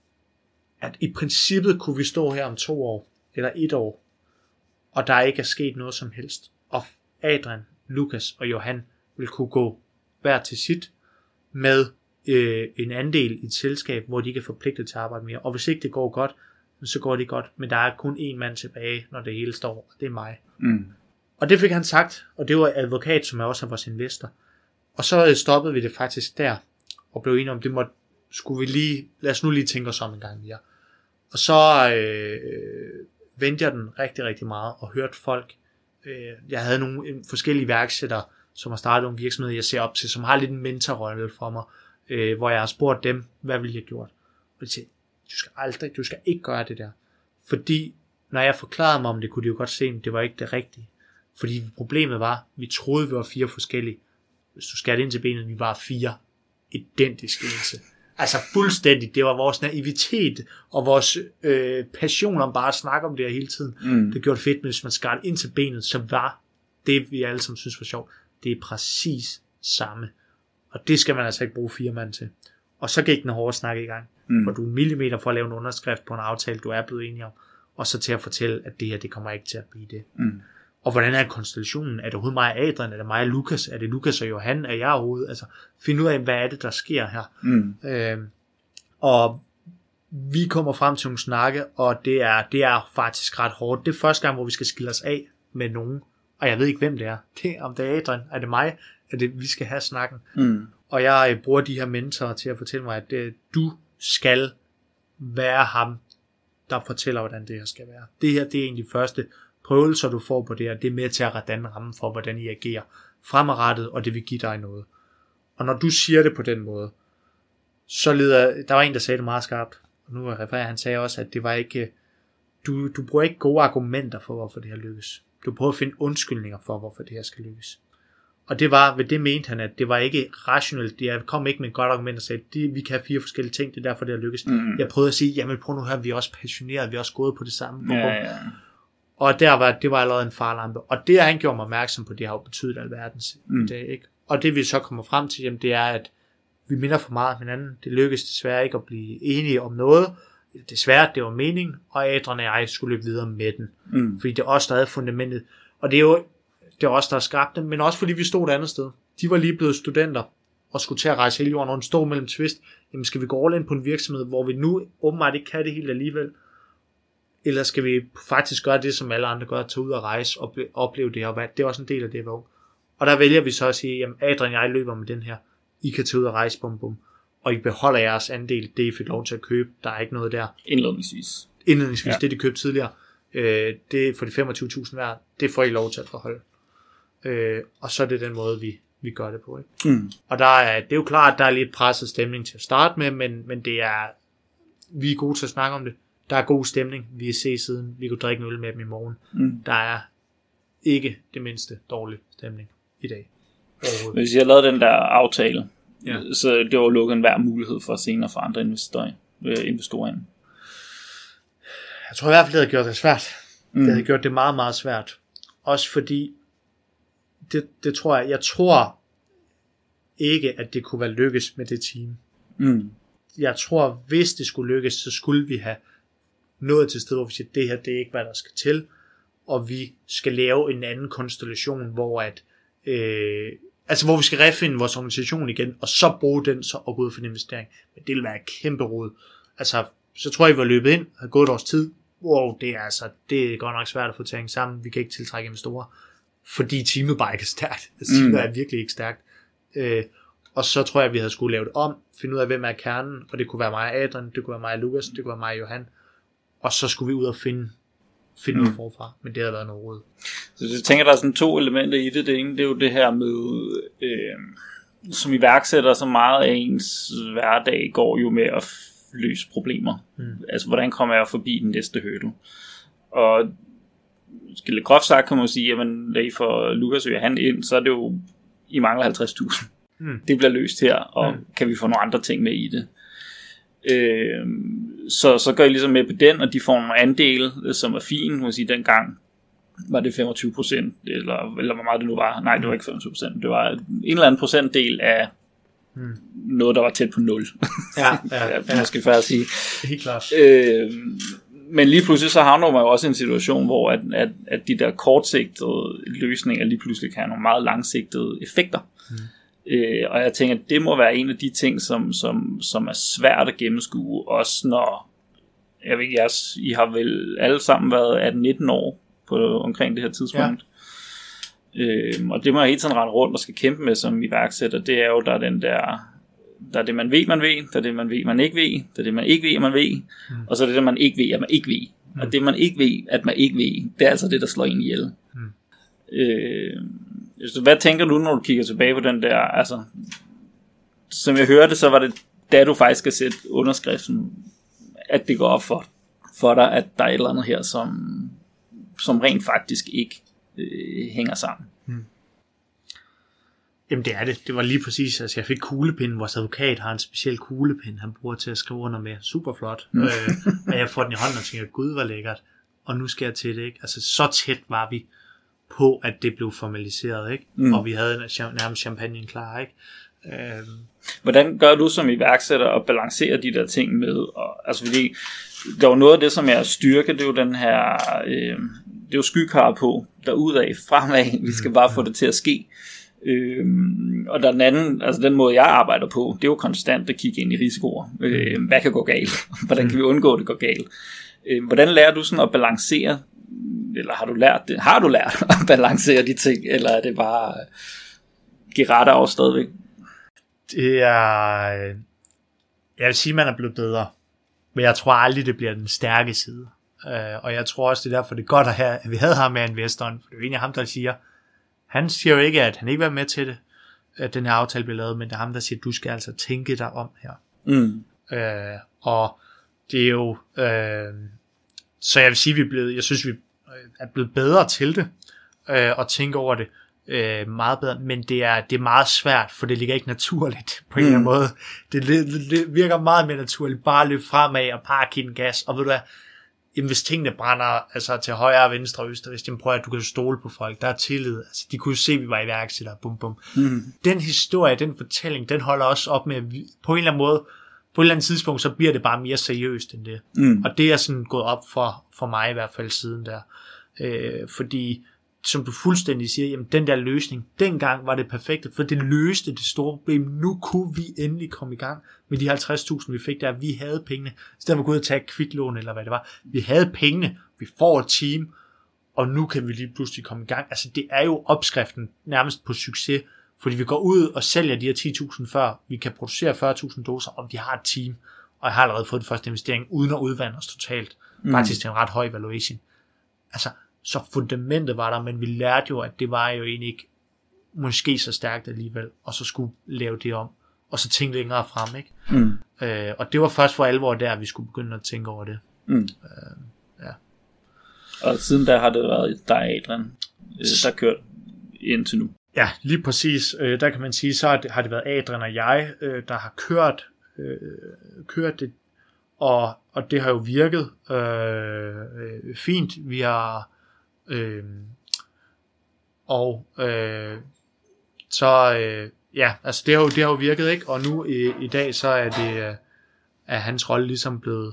at i princippet kunne vi stå her om to år, eller et år, og der ikke er sket noget som helst, og Adrian, Lukas og Johan vil kunne gå hver til sit, med øh, en andel i et selskab, hvor de ikke er forpligtet til at arbejde mere. Og hvis ikke det går godt, så går det godt. Men der er kun én mand tilbage, når det hele står, og det er mig. Mm. Og det fik han sagt, og det var advokat, som er også vores investor. Og så stoppede vi det faktisk der, og blev enige om, det måtte, skulle vi lige, lad os nu lige tænke os om en gang mere. Og så øh, vendte jeg den rigtig, rigtig meget, og hørte folk. Øh, jeg havde nogle forskellige værksættere, som har startet nogle virksomheder, jeg ser op til, som har lidt en mentorrolle for mig, øh, hvor jeg har spurgt dem, hvad vil jeg have gjort? Og de siger, du skal aldrig, du skal ikke gøre det der. Fordi, når jeg forklarede mig om det, kunne de jo godt se, at det var ikke det rigtige. Fordi problemet var, vi troede, vi var fire forskellige. Hvis du skærer ind til benet, vi var fire identiske ense. Altså fuldstændig, det var vores naivitet, og vores øh, passion om bare at snakke om det her hele tiden. Mm. Det gjorde det fedt, men hvis man skar ind til benet, så var det, vi alle sammen synes var sjovt. Det er præcis samme. Og det skal man altså ikke bruge fire mand til. Og så gik den hårde snak i gang. Mm. Hvor du er en millimeter for at lave en underskrift på en aftale, du er blevet enig om. Og så til at fortælle, at det her, det kommer ikke til at blive det. Mm. Og hvordan er konstellationen? Er det overhovedet mig og Adrian? Er det mig og Lukas? Er det Lukas og Johan? Er jeg overhovedet? Altså, find ud af, hvad er det, der sker her? Mm. Øhm, og vi kommer frem til nogle snakke, og det er, det er faktisk ret hårdt. Det er første gang, hvor vi skal skille os af med nogen. Og jeg ved ikke, hvem det er. Det, om det er Adrian, er det mig, er det, vi skal have snakken. Mm. Og jeg bruger de her mentorer til at fortælle mig, at det, du skal være ham, der fortæller, hvordan det her skal være. Det her, det er egentlig første prøvelser, du får på det her, det er med til at danne rammen for, hvordan I agerer fremadrettet, og det vil give dig noget. Og når du siger det på den måde, så leder, der var en, der sagde det meget skarpt, og nu refererer han sagde også, at det var ikke, du, du bruger ikke gode argumenter for, hvorfor det her lykkes. Du prøver at finde undskyldninger for, hvorfor det her skal lykkes. Og det var, ved det mente han, at det var ikke rationelt. Jeg kom ikke med et godt argument og sagde, at vi kan have fire forskellige ting, det er derfor, det har lykkes. Mm. Jeg prøvede at sige, jamen prøv nu at høre, vi er også passionerede, vi er også gået på det samme. Ja, ja. Og der var, det var allerede en farlampe. Og det, han gjorde mig opmærksom på, det har jo betydet alverdens mm. i dag, ikke? Og det vi så kommer frem til, jamen, det er, at vi minder for meget om hinanden. Det lykkedes desværre ikke at blive enige om noget. Desværre, det var meningen, og Adrian og jeg skulle løbe videre med den. Mm. Fordi det er også stadig fundamentet. Og det er jo det er også der har skabt dem, men også fordi vi stod et andet sted. De var lige blevet studenter, og skulle til at rejse hele jorden, og en stod mellem tvist. Jamen skal vi gå all in på en virksomhed, hvor vi nu åbenbart ikke kan det helt alligevel? Eller skal vi faktisk gøre det, som alle andre gør, at tage ud og rejse og opleve det her? Det er også en del af det, hvor. Og der vælger vi så at sige, jamen Adrian og jeg løber med den her. I kan tage ud og rejse, bum bum. Og I beholder jeres andel, det I fik lov til at købe. Der er ikke noget der. Indledningsvis. Indledningsvis, ja. Det de købte tidligere. Øh, det er for de femogtyve tusind hver. Det får I lov til at forholde. Øh, og så er det den måde, vi, vi gør det på. Ikke? Mm. Og der er, det er jo klart, at der er lidt presset stemning til at starte med, men, men det er, vi er gode til at snakke om det. Der er god stemning. Vi er set siden. Vi kunne drikke en øl med dem i morgen. Mm. Der er ikke det mindste dårlig stemning i dag. Hvis jeg har lavet den der aftale, ja. Så det var lukket enhver mulighed for senere for andre investorer, øh, investorer ind. Jeg tror i hvert fald, det havde gjort det svært. Mm. Det havde gjort det meget, meget svært. Også fordi, det, det tror jeg, jeg tror ikke, at det kunne være lykkes med det team. Mm. Jeg tror, hvis det skulle lykkes, så skulle vi have nået til et sted, hvor vi siger, det her, det er ikke, hvad der skal til. Og vi skal lave en anden konstellation, hvor at øh, altså hvor vi skal refinde vores organisation igen, og så bruge den så og gå ud for en investering. Men det vil være et kæmpe rod. Altså, så tror jeg, vi var løbet ind, har gået et års tid. Wow, det er altså, det er godt nok svært at få tænkt sammen. Vi kan ikke tiltrække investorer, fordi teamet bare ikke er stærkt. Altså, teamet mm. er virkelig ikke stærkt. Øh, og så tror jeg, vi havde skulle lave det om, finde ud af, hvem er kernen, og det kunne være mig og Adrian, det kunne være mig og Lukas, det kunne være mig og Johan. Og så skulle vi ud og finde finde noget mm. forfra, men det havde været noget råd. Så jeg tænker, der er sådan to elementer i det. Det ene, det er jo det her med, øh, som iværksætter, så meget af ens hverdag går jo med at løse problemer. Mm. Altså, hvordan kommer jeg forbi den næste hurdle? Og skal lidt groft sagt, kan man sige, jamen, da I får Lukas og Johan ind, så er det jo, I mangler halvtreds tusind. Mm. Det bliver løst her, og mm. kan vi få nogle andre ting med i det? Øh, så, så gør I ligesom med på den, og de får nogle andele, som er fint. Man sige, dengang var det femogtyve procent, eller, eller hvor meget det nu var. Nej, det var ikke femogtyve procent. Det var en eller anden procentdel af hmm. noget, der var tæt på nul. Ja, ja, ja. Det måske færdigt at sige. Helt klart. Øh, men lige pludselig så havner man jo også i en situation, hvor at, at, at de der kortsigtede løsninger lige pludselig kan have nogle meget langsigtede effekter. Hmm. Øh, og jeg tænker, at det må være en af de ting, som, som, som er svært at gennemskue, også når, jeg ved ikke, I har vel alle sammen været atten nitten år på, omkring det her tidspunkt. Ja. Øh, og det må jeg hele tiden rende rundt og skal kæmpe med som iværksætter, det er jo, der er den der, der er det man ved, man ved, der er det man ved, man ikke ved, der er det man ikke ved, man ved, mm. og så er det det man ikke ved, at man ikke ved. Mm. Og det man ikke ved, at man ikke ved, det er altså det, der slår en ihjel. Mm. Øh, Så hvad tænker du, når du kigger tilbage på den der, altså, som jeg hørte, så var det, da du faktisk skal sætte underskriften, at det går op for, for dig, at der er et eller andet her, som, som rent faktisk ikke øh, hænger sammen. Hmm. Jamen det er det, det var lige præcis, altså jeg fik kuglepinden, vores advokat har en speciel kuglepind, han bruger til at skrive under med, super flot, mm. øh, og jeg får den i hånden og tænker, gud hvor lækkert, og nu skal jeg til det, ikke? Altså så tæt var vi på, at det blev formaliseret, ikke? Mm. Og vi havde nærmest champagne klar, ikke? Øhm. Hvordan gør du som iværksætter at balancere de der ting med, og, altså fordi der er jo noget af det, som er styrke, det er jo den her, øh, det er jo skykar på, derudad, fremad, vi skal bare få det til at ske. Øh, og der er den anden, altså den måde jeg arbejder på, det er jo konstant at kigge ind i risikoer. Øh, hvad kan gå galt? Hvordan kan vi undgå, at det går galt? Øh, hvordan lærer du sådan at balancere, eller har du lært det? Har du lært at balancere de ting, eller er det bare uh, give rette af stadigvæk? Det er, jeg vil sige, at man er blevet bedre, men jeg tror aldrig, det bliver den stærke side. Øh, og jeg tror også, det er derfor, det er godt at, have, at vi havde ham med investoren, for det er jo egentlig ham, der siger, han siger jo ikke, at han ikke var med til det, at den her aftale blev lavet, men det er ham, der siger, at du skal altså tænke dig om her. Mm. Øh, og det er jo, øh, så jeg vil sige, vi er blevet, jeg synes, vi er blevet bedre til det, øh, og tænke over det, øh, meget bedre, men det er, det er meget svært, for det ligger ikke naturligt på en mm. eller anden måde. Det, det, det virker meget mere naturligt, bare at løbe fremad og parke i den gas, og ved du hvad, jamen, hvis tingene brænder altså til højre, venstre og øst, hvis de prøver, at du kan stole på folk, der er tillid, altså de kunne jo se, at vi var iværksættere, bum bum. Mm. Den historie, den fortælling, den holder også op med, på en eller anden måde, på et eller andet tidspunkt, så bliver det bare mere seriøst end det. Mm. Og det er sådan gået op for, for mig i hvert fald siden der. Øh, fordi, som du fuldstændig siger, jamen den der løsning, dengang var det perfekte, for det løste det store problem. Nu kunne vi endelig komme i gang med de halvtreds tusind, vi fik der. Vi havde pengene. I stedet for at gå ud og tage et kviklån, eller hvad det var. Vi havde pengene, vi får et team, og nu kan vi lige pludselig komme i gang. Altså det er jo opskriften nærmest på succes, fordi vi går ud og sælger de her ti tusind før, vi kan producere fyrre tusind doser, og vi har et team, og jeg har allerede fået den første investering, uden at udvande os totalt. Mm. Faktisk til en ret høj valuation. Altså, så fundamentet var der, men vi lærte jo, at det var jo egentlig ikke måske så stærkt alligevel, og så skulle lave det om, og så tænke længere frem, ikke? Mm. Øh, og det var først for alvor der, vi skulle begynde at tænke over det. Mm. Øh, ja. Og siden der har det været dig, Adrian, øh, der kørt indtil nu. Ja, lige præcis. Øh, der kan man sige, så har det været Adrian og jeg, øh, der har kørt, øh, kørt det, og, og det har jo virket øh, øh, fint. Vi har øh, og øh, så øh, ja, altså det har jo, det har jo virket, ikke? Og nu i, i dag, så er det er hans rolle ligesom blevet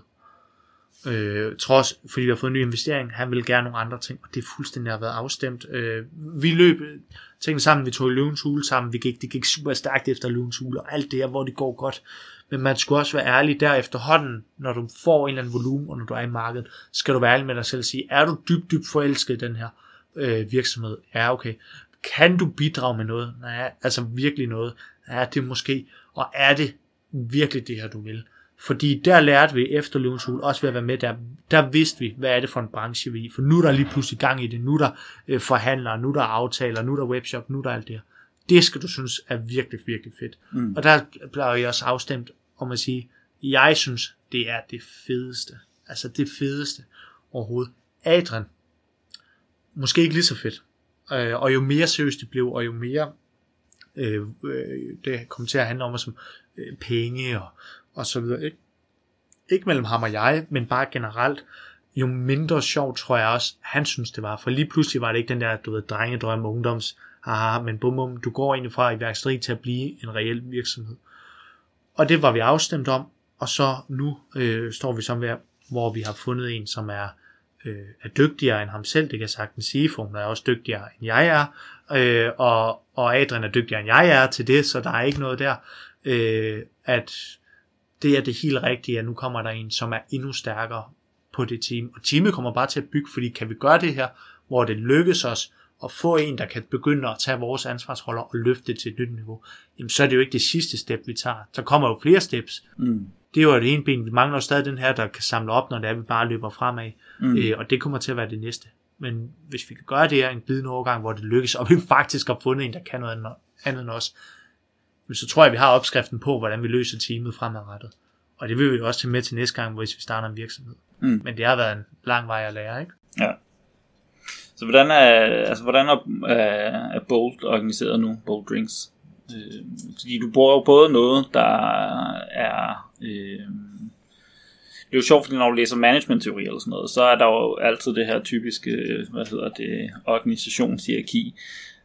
Øh, trods, fordi vi har fået en ny investering, han vil gerne nogle andre ting, og det er fuldstændig har været afstemt. Øh, vi løb tingene sammen, vi tog i Løvens Hule sammen, vi gik, det gik super stærkt efter Løvens Hule, og alt det her, hvor det går godt. Men man skulle også være ærlig der efterhånden, når du får en eller anden volumen, og når du er i markedet, skal du være ærlig med dig selv og sige, er du dybt, dybt forelsket i den her øh, virksomhed? Ja, okay. Kan du bidrage med noget? Nej, altså virkelig noget. Ja, det måske. Og er det virkelig det her, du vil? Fordi der lærte vi efter Løvens Hule, også ved at være med der, der vidste vi, hvad er det for en branche vi er i. For nu er der lige pludselig gang i det, nu er der øh, forhandlere, nu er der aftaler, nu er der webshop, nu er der alt det her. Det skal du synes er virkelig, virkelig fedt. Mm. Og der bliver jeg også afstemt om at sige, jeg synes, det er det fedeste. Altså det fedeste overhovedet. Adrian, måske ikke lige så fedt. Øh, og jo mere seriøst det blev, og jo mere øh, øh, det kom til at handle om som øh, penge og og så videre, ikke? Ikke mellem ham og jeg, men bare generelt, jo mindre sjovt, tror jeg også, han synes det var, for lige pludselig var det ikke den der, du ved, drengedrøm ungdoms, haha, men bum, bum, du går egentlig fra iværksætteri til at blive en reel virksomhed. Og det var vi afstemt om, og så nu øh, står vi som ved, hvor vi har fundet en, som er, øh, er dygtigere end ham selv, det kan jeg sagtens sige, for hun er også dygtigere end jeg er, øh, og, og Adrian er dygtigere end jeg er til det, så der er ikke noget der, øh, at det er det helt rigtige, at nu kommer der en, som er endnu stærkere på det team. Og teamet kommer bare til at bygge, fordi kan vi gøre det her, hvor det lykkes os at få en, der kan begynde at tage vores ansvarsroller og løfte det til et nyt niveau, jamen så er det jo ikke det sidste step, vi tager. Så kommer jo flere steps. Mm. Det er jo det ene ben. Vi mangler jo stadig den her, der kan samle op, når det er, vi bare løber fremad. Mm. Øh, og det kommer til at være det næste. Men hvis vi kan gøre det her en glidende overgang, hvor det lykkes, og vi faktisk har fundet en, der kan noget andet end os, så tror jeg, vi har opskriften på, hvordan vi løser teamet fremadrettet. Og det vil vi også tage med til næste gang, hvis vi starter en virksomhed. Mm. Men det har været en lang vej at lære, ikke? Ja. Så hvordan er, altså, hvordan er, er Bold organiseret nu, Bold Drinks? Øh, fordi du bruger jo både noget, der er... Øh, det er jo sjovt, fordi når du læser management-teori eller sådan noget, så er der jo altid det her typiske, hvad hedder det, organisationshierarki.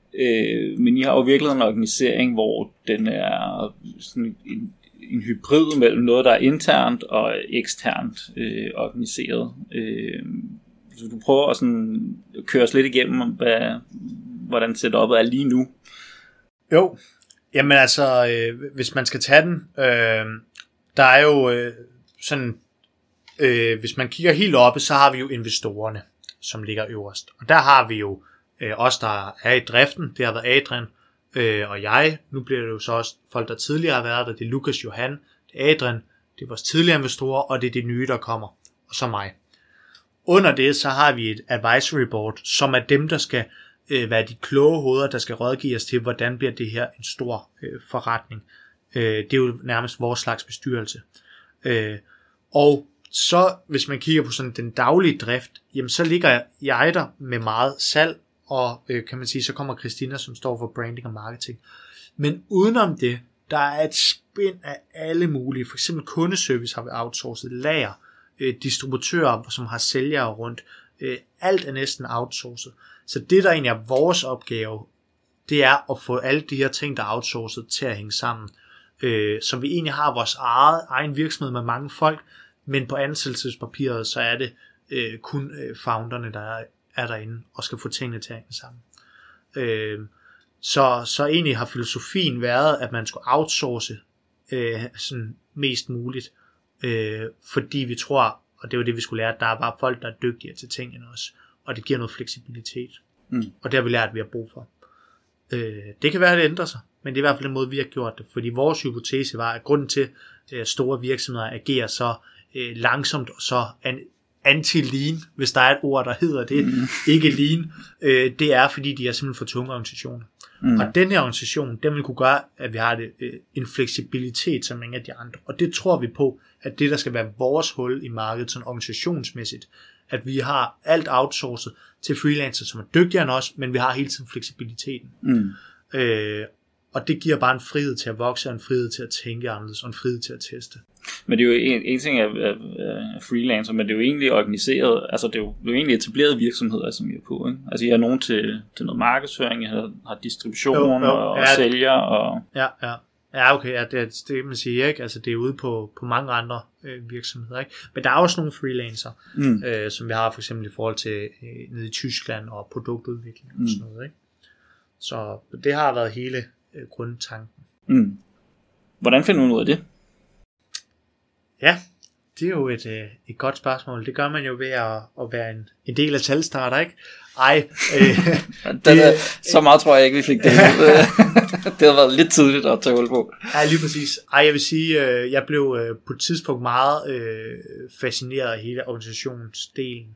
Øh, men I har jo virkelig en organisering, hvor den er sådan en, en hybrid mellem noget, der er internt og eksternt øh, organiseret. Øh, så du prøver at sådan køre os lidt igennem, hvad, hvordan setupet er lige nu. Jo, jamen altså, øh, hvis man skal tage den, øh, der er jo øh, sådan, øh, hvis man kigger helt oppe, så har vi jo investorerne, som ligger øverst. Og der har vi jo Øh, os, der er i driften, det har været Adrian øh, og jeg. Nu bliver det jo så også folk, der tidligere har været der. Det er Lukas, Johan, det er Adrian, det er vores tidligere investorer, og det er de nye, der kommer, og så mig. under det, så har vi et advisory board, som er dem, der skal øh, være de kloge hoveder, der skal rådgive os til, hvordan bliver det her en stor øh, forretning. Øh, det er jo nærmest vores slags bestyrelse. Øh, og så, hvis man kigger på sådan den daglige drift, jamen så ligger jeg der med meget salg, og øh, kan man sige, så kommer Christina, som står for branding og marketing. Men udenom det, der er et spind af alle mulige, for eksempel kundeservice har vi outsourcet, lager, øh, distributører, som har sælgere rundt, øh, alt er næsten outsourcet. Så det, der egentlig er vores opgave, det er at få alle de her ting, der er outsourcet, til at hænge sammen. Øh, så vi egentlig har vores eget, egen virksomhed med mange folk, men på ansættelsespapiret, så er det øh, kun øh, founderne, der er, er derinde, og skal få tingene til at hænge sammen. Øh, så, så egentlig har filosofien været, at man skulle outsource øh, sådan mest muligt, øh, fordi vi tror, og det var det, vi skulle lære, at der er bare folk, der er dygtigere til ting end os, og det giver noget fleksibilitet. Mm. Og det har vi lært, at vi har brug for. Øh, det kan være, at det ændrer sig, men det er i hvert fald den måde, vi har gjort det, fordi vores hypotese var, at grunden til, at store virksomheder agerer så øh, langsomt og så an, anti-lean, hvis der er et ord, der hedder det, mm. ikke lean, øh, det er, fordi de er simpelthen for tunge organisationer. Mm. Og den her organisation, den vil kunne gøre, at vi har det, øh, en fleksibilitet som ingen af de andre. Og det tror vi på, at det, der skal være vores hul i markedet, sådan organisationsmæssigt, at vi har alt outsourcet til freelancer, som er dygtigere end os, men vi har hele tiden fleksibiliteten. Mm. Øh, og det giver bare en frihed til at vokse, og en frihed til at tænke anderledes, og en frihed til at teste. Men det er jo en, en ting af, af, af freelancer, men det er jo egentlig organiseret, altså det er jo, det er jo egentlig etablerede virksomheder, som I er på, ikke? Altså I har nogen til, til noget markedsføring, I har, har distribution jo, jo, og, ja, og sælger, og... Ja, ja. Ja, okay, ja, det er det, man siger, ikke? Altså det er ude på, på mange andre øh, virksomheder, ikke? Men der er også nogle freelancer, mm. øh, som vi har for eksempel i forhold til øh, nede i Tyskland og produktudvikling og sådan noget, ikke? Så det har været hele øh, grundtanken. Mm. Hvordan finder man ud af det? Ja, det er jo et, øh, et godt spørgsmål. Det gør man jo ved at, at være en, en del af talstarter, ikke? Ej, øh, det, er, så meget tror jeg ikke, vi fik det. Det har været lidt tidligt at tage hul på. Ja, lige præcis. Ej, jeg vil sige, øh, jeg blev øh, på et tidspunkt meget øh, fascineret af hele organisationsdelen,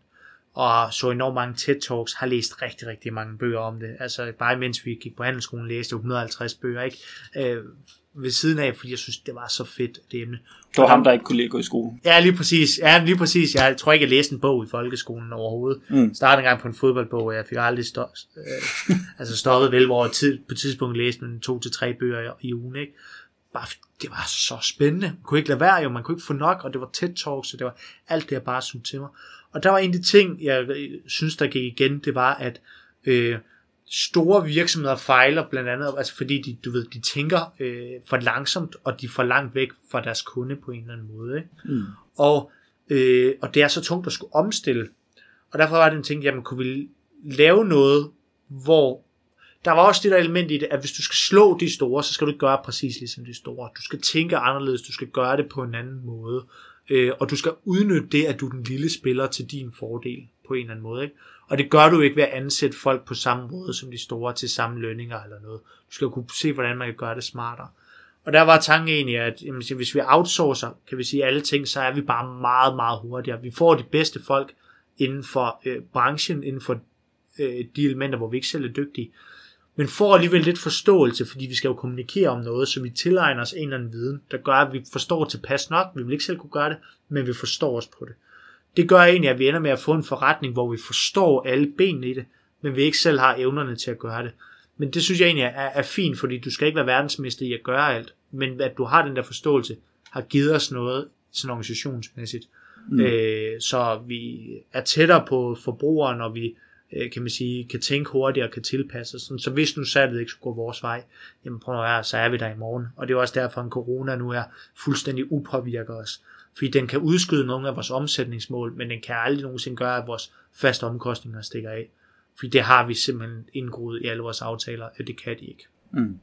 og så enormt mange TED-talks, har læst rigtig, rigtig mange bøger om det. Altså bare mens vi gik på handelsskolen, læste jeg et hundrede og halvtreds bøger, ikke? Øh, ved siden af, fordi jeg synes, det var så fedt, det emne. Det var ham, der ikke kunne lide at gå i skole. Ja, lige præcis. Ja, lige præcis. Jeg tror ikke, jeg læste en bog i folkeskolen overhovedet. Mm. Startede en gang på en fodboldbog, og jeg fik aldrig stå, øh, altså stoppet vel, hvor jeg tid, på tidspunkt læste man to til tre bøger i ugen, ikke? Bare, det var så spændende. Man kunne ikke lade være, jo. Man kunne ikke få nok, og det var TED-talks, så det var alt det, jeg bare suge til mig. Og der var en af de ting, jeg synes, der gik igen, det var, at øh, store virksomheder fejler blandt andet, altså fordi de, du ved, de tænker øh, for langsomt, og de er for langt væk fra deres kunde på en eller anden måde. Ikke? Mm. Og, øh, og det er så tungt at skulle omstille. Og derfor var det en ting, jamen kunne vi lave noget, hvor der var også det der element i det, at hvis du skal slå de store, så skal du ikke gøre præcis ligesom de store. Du skal tænke anderledes, du skal gøre det på en anden måde. Øh, og du skal udnytte det, at du er den lille spiller til din fordel på en eller anden måde. Ikke? Og det gør du ikke ved at ansætte folk på samme måde som de store til samme lønninger eller noget. Du skal kunne se, hvordan man kan gøre det smartere. Og der var tanken egentlig, at jamen, hvis vi outsourcer, kan vi sige alle ting, så er vi bare meget, meget hurtigere. Vi får de bedste folk inden for øh, branchen, inden for øh, de elementer, hvor vi ikke selv er dygtige. Men får alligevel lidt forståelse, fordi vi skal jo kommunikere om noget, så vi tilegner os en eller anden viden, der gør, at vi forstår tilpas nok. Vi vil ikke selv kunne gøre det, men vi forstår os på det. Det gør egentlig, at vi ender med at få en forretning, hvor vi forstår alle benene i det, men vi ikke selv har evnerne til at gøre det. Men det synes jeg egentlig er, er fint, fordi du skal ikke være verdensmester i at gøre alt, men at du har den der forståelse, har givet os noget sådan organisationsmæssigt. Mm. Øh, så vi er tættere på forbrugeren, og vi kan man sige, kan tænke hurtigere og kan tilpasse os. Så hvis nu salget ikke skulle gå vores vej, jamen prøv at høre, så er vi der i morgen. Og det er også derfor, at corona nu er fuldstændig upåvirker os. Fordi den kan udskyde nogle af vores omsætningsmål, men den kan aldrig nogensinde gøre, at vores faste omkostninger stikker af. Fordi det har vi simpelthen indgroet i alle vores aftaler, at det kan de ikke. Mm.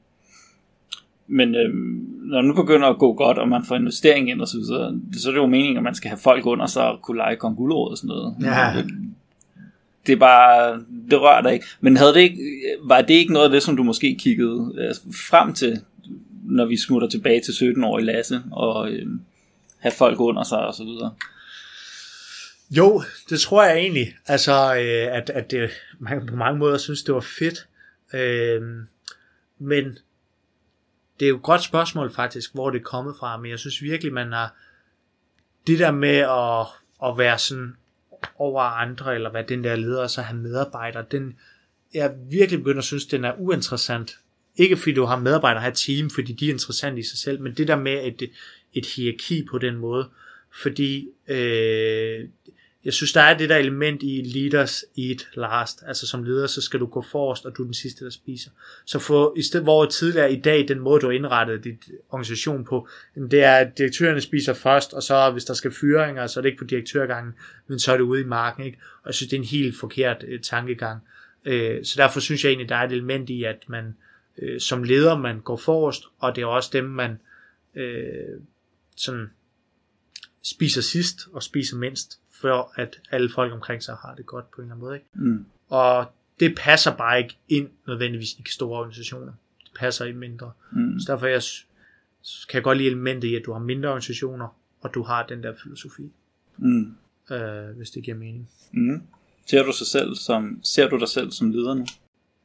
Men øh, når det nu begynder at gå godt, og man får investering ind og så videre, så er det jo meningen, at man skal have folk under sig og kunne lege Kong Gulerod og sådan noget. Ja. Det er bare, det rører dig ikke. Men havde det ikke, var det ikke noget af det, som du måske kiggede altså, frem til, når vi smutter tilbage til sytten år i Lasse, og øh, have folk under sig og så videre? Jo, det tror jeg egentlig. Altså, øh, at, at det, man på mange måder synes, det var fedt. Øh, men det er jo et godt spørgsmål faktisk, hvor det er kommet fra. Men jeg synes virkelig, man har det der med at, at være sådan over andre, eller være den der leder, og så have medarbejdere, den jeg virkelig begynder at synes, den er uinteressant. Ikke fordi du har medarbejdere, har et team, fordi de er interessante i sig selv, men det der med et, et hierarki på den måde, fordi øh, jeg synes, der er det der element i leaders eat last, altså som leder, så skal du gå forrest, og du er den sidste, der spiser. Så for, i stedet hvor tidligere i dag, den måde, du har indrettet dit organisation på, det er, at direktørerne spiser først, og så hvis der skal fyringer, så er det ikke på direktørgangen, men så er det ude i marken, ikke? Og jeg synes, det er en helt forkert øh, tankegang. Øh, så derfor synes jeg egentlig, der er et element i, at man øh, som leder, man går forrest, og det er også dem, man øh, sådan spiser sidst og spiser mindst, for at alle folk omkring sig har det godt på en eller anden måde, ikke? Mm. Og det passer bare ikke ind nødvendigvis i store organisationer. Det passer i mindre. Mm. Så derfor jeg, kan jeg godt lide elementet i, at du har mindre organisationer, og du har den der filosofi. Mm. Øh, hvis det giver mening. Mm. Ser du sig selv som, ser du dig selv som leder nu?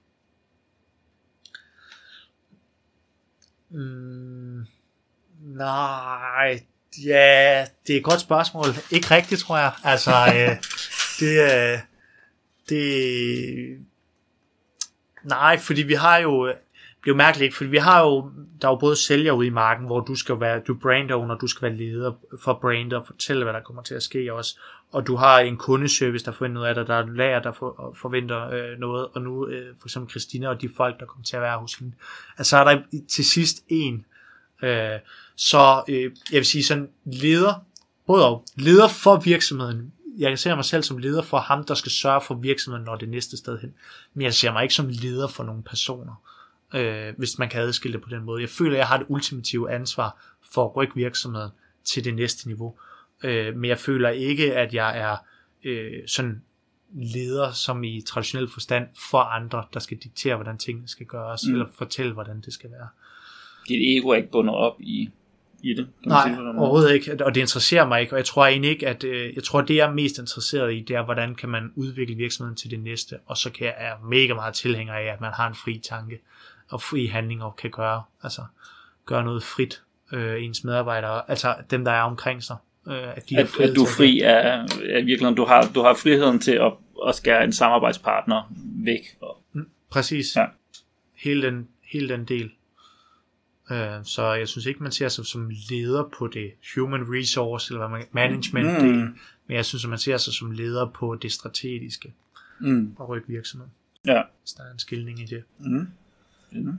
Mm, nej, ja, det er et godt spørgsmål. Ikke rigtigt, tror jeg. Altså, øh, det, øh, det, nej, fordi vi har jo, det er jo mærkeligt, fordi vi har jo, der er jo både sælger ude i marken, hvor du skal være, du er brand owner, du skal være leder for brandet og fortælle, hvad der kommer til at ske også. Og du har en kundeservice, der forventer noget af dig, der er en lager, der for, forventer øh, noget, og nu øh, for eksempel Christina og de folk, der kommer til at være hos hende. Altså er der til sidst en. Øh, så øh, jeg vil sige sådan leder, både og, leder for virksomheden. Jeg ser mig selv som leder for ham, der skal sørge for virksomheden, når det er næste sted hen. Men jeg ser mig ikke som leder for nogle personer, øh, hvis man kan adskille det på den måde. Jeg føler, at jeg har det ultimative ansvar for at rykke virksomheden til det næste niveau. Øh, men jeg føler ikke, at jeg er øh, sådan leder, som i traditionel forstand for andre, der skal diktere, hvordan tingene skal gøres, mm. eller fortælle, hvordan det skal være. Dit ego er ikke bundet op i, i det? Nej, overhovedet ikke, og det interesserer mig ikke, og jeg tror egentlig ikke, at øh, jeg tror, det jeg er mest interesseret i, det er, hvordan kan man udvikle virksomheden til det næste, og så kan jeg er mega meget tilhænger af, at man har en fri tanke, og fri handling, og kan gøre, altså, gøre noget frit, øh, ens medarbejdere, altså dem, der er omkring sig. At, de at, at du er fri af, af virkelig, du har, du har friheden til at, at skære en samarbejdspartner væk. Mm, præcis. Ja. Hele, den, hele den del. Uh, så jeg synes ikke, man ser sig som leder på det human resource, eller man, management del, mm. men jeg synes, at man ser sig som leder på det strategiske, mm. og rykke virksomheden. Ja. Så der er en skilning i det. Mm. Mm.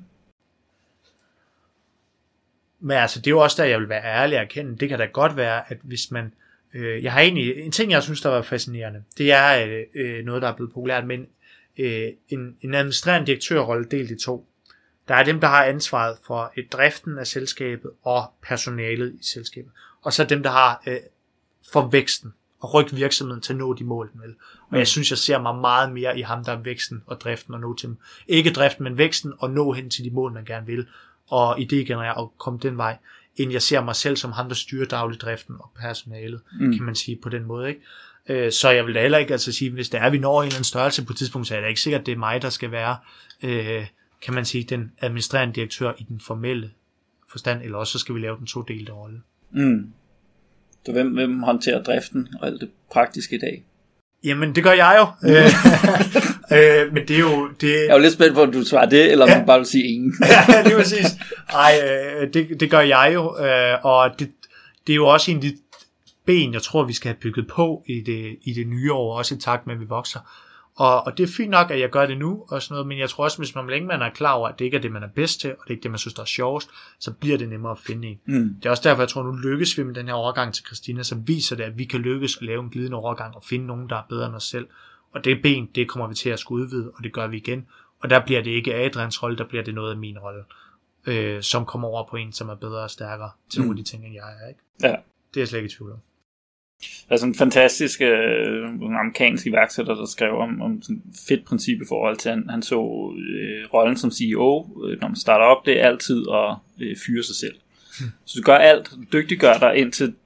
Men altså, det er jo også der, jeg vil være ærlig og erkende. Det kan da godt være, at hvis man... Øh, jeg har egentlig... En ting, jeg synes, der var fascinerende, det er øh, noget, der er blevet populært, men øh, en, en administrerende direktørrolle delt i to. Der er dem, der har ansvaret for et driften af selskabet og personalet i selskabet. Og så dem, der har øh, for væksten og rykke virksomheden til at nå de mål, den vil. Og jeg synes, jeg ser mig meget mere i ham, der er væksten og driften og nå til dem. Ikke driften, men væksten og nå hen til de mål, man gerne vil. Og idégenerere og komme den vej, end jeg ser mig selv som ham, der styrer dagligdriften og personalet, mm. kan man sige på den måde, ikke? Øh, så jeg vil da heller ikke altså sige, hvis det er, vi når en eller anden størrelse på et tidspunkt, så er det ikke sikkert, at det er mig, der skal være, øh, kan man sige, den administrerende direktør i den formelle forstand, eller også så skal vi lave den to-delte rolle. Mm. Så hvem, hvem håndterer driften og alt det praktiske i dag? Jamen, det gør jeg jo. øh, men det er jo... Det... Jeg er jo lidt spændt på, om du svarer det, eller om ja. du bare vil sige ingen. Ja, det er præcis. Ej, øh, det, det gør jeg jo, øh, og det, det er jo også en af de ben, jeg tror, vi skal have bygget på i det, i det nye år, også i takt med, at vi vokser. Og, og det er fint nok, at jeg gør det nu, og sådan noget, men jeg tror også, hvis man længe man er klar over, at det ikke er det, man er bedst til, og det er ikke det, man synes, der er sjovest, så bliver det nemmere at finde en. Mm. Det er også derfor, jeg tror, nu lykkes vi med den her overgang til Christina, så viser det, at vi kan lykkes at lave en glidende overgang og finde nogen, der er bedre end os selv. Og det ben, det kommer vi til at skulle udvide, og det gør vi igen. Og der bliver det ikke Adrians rolle, der bliver det noget af min rolle, øh, som kommer over på en, som er bedre og stærkere til mm. nogle af de ting, end jeg er, ikke? Ja. Det er jeg slet ikke i tvivl om. Der er sådan en fantastisk øh, amerikansk iværksætter, der skrev om, om sådan et fedt princip i forhold til, han, han så øh, rollen som C E O, øh, når man starter op, det er altid at øh, fyre sig selv. Hmm. Så du gør alt, dygtiggør dig indtil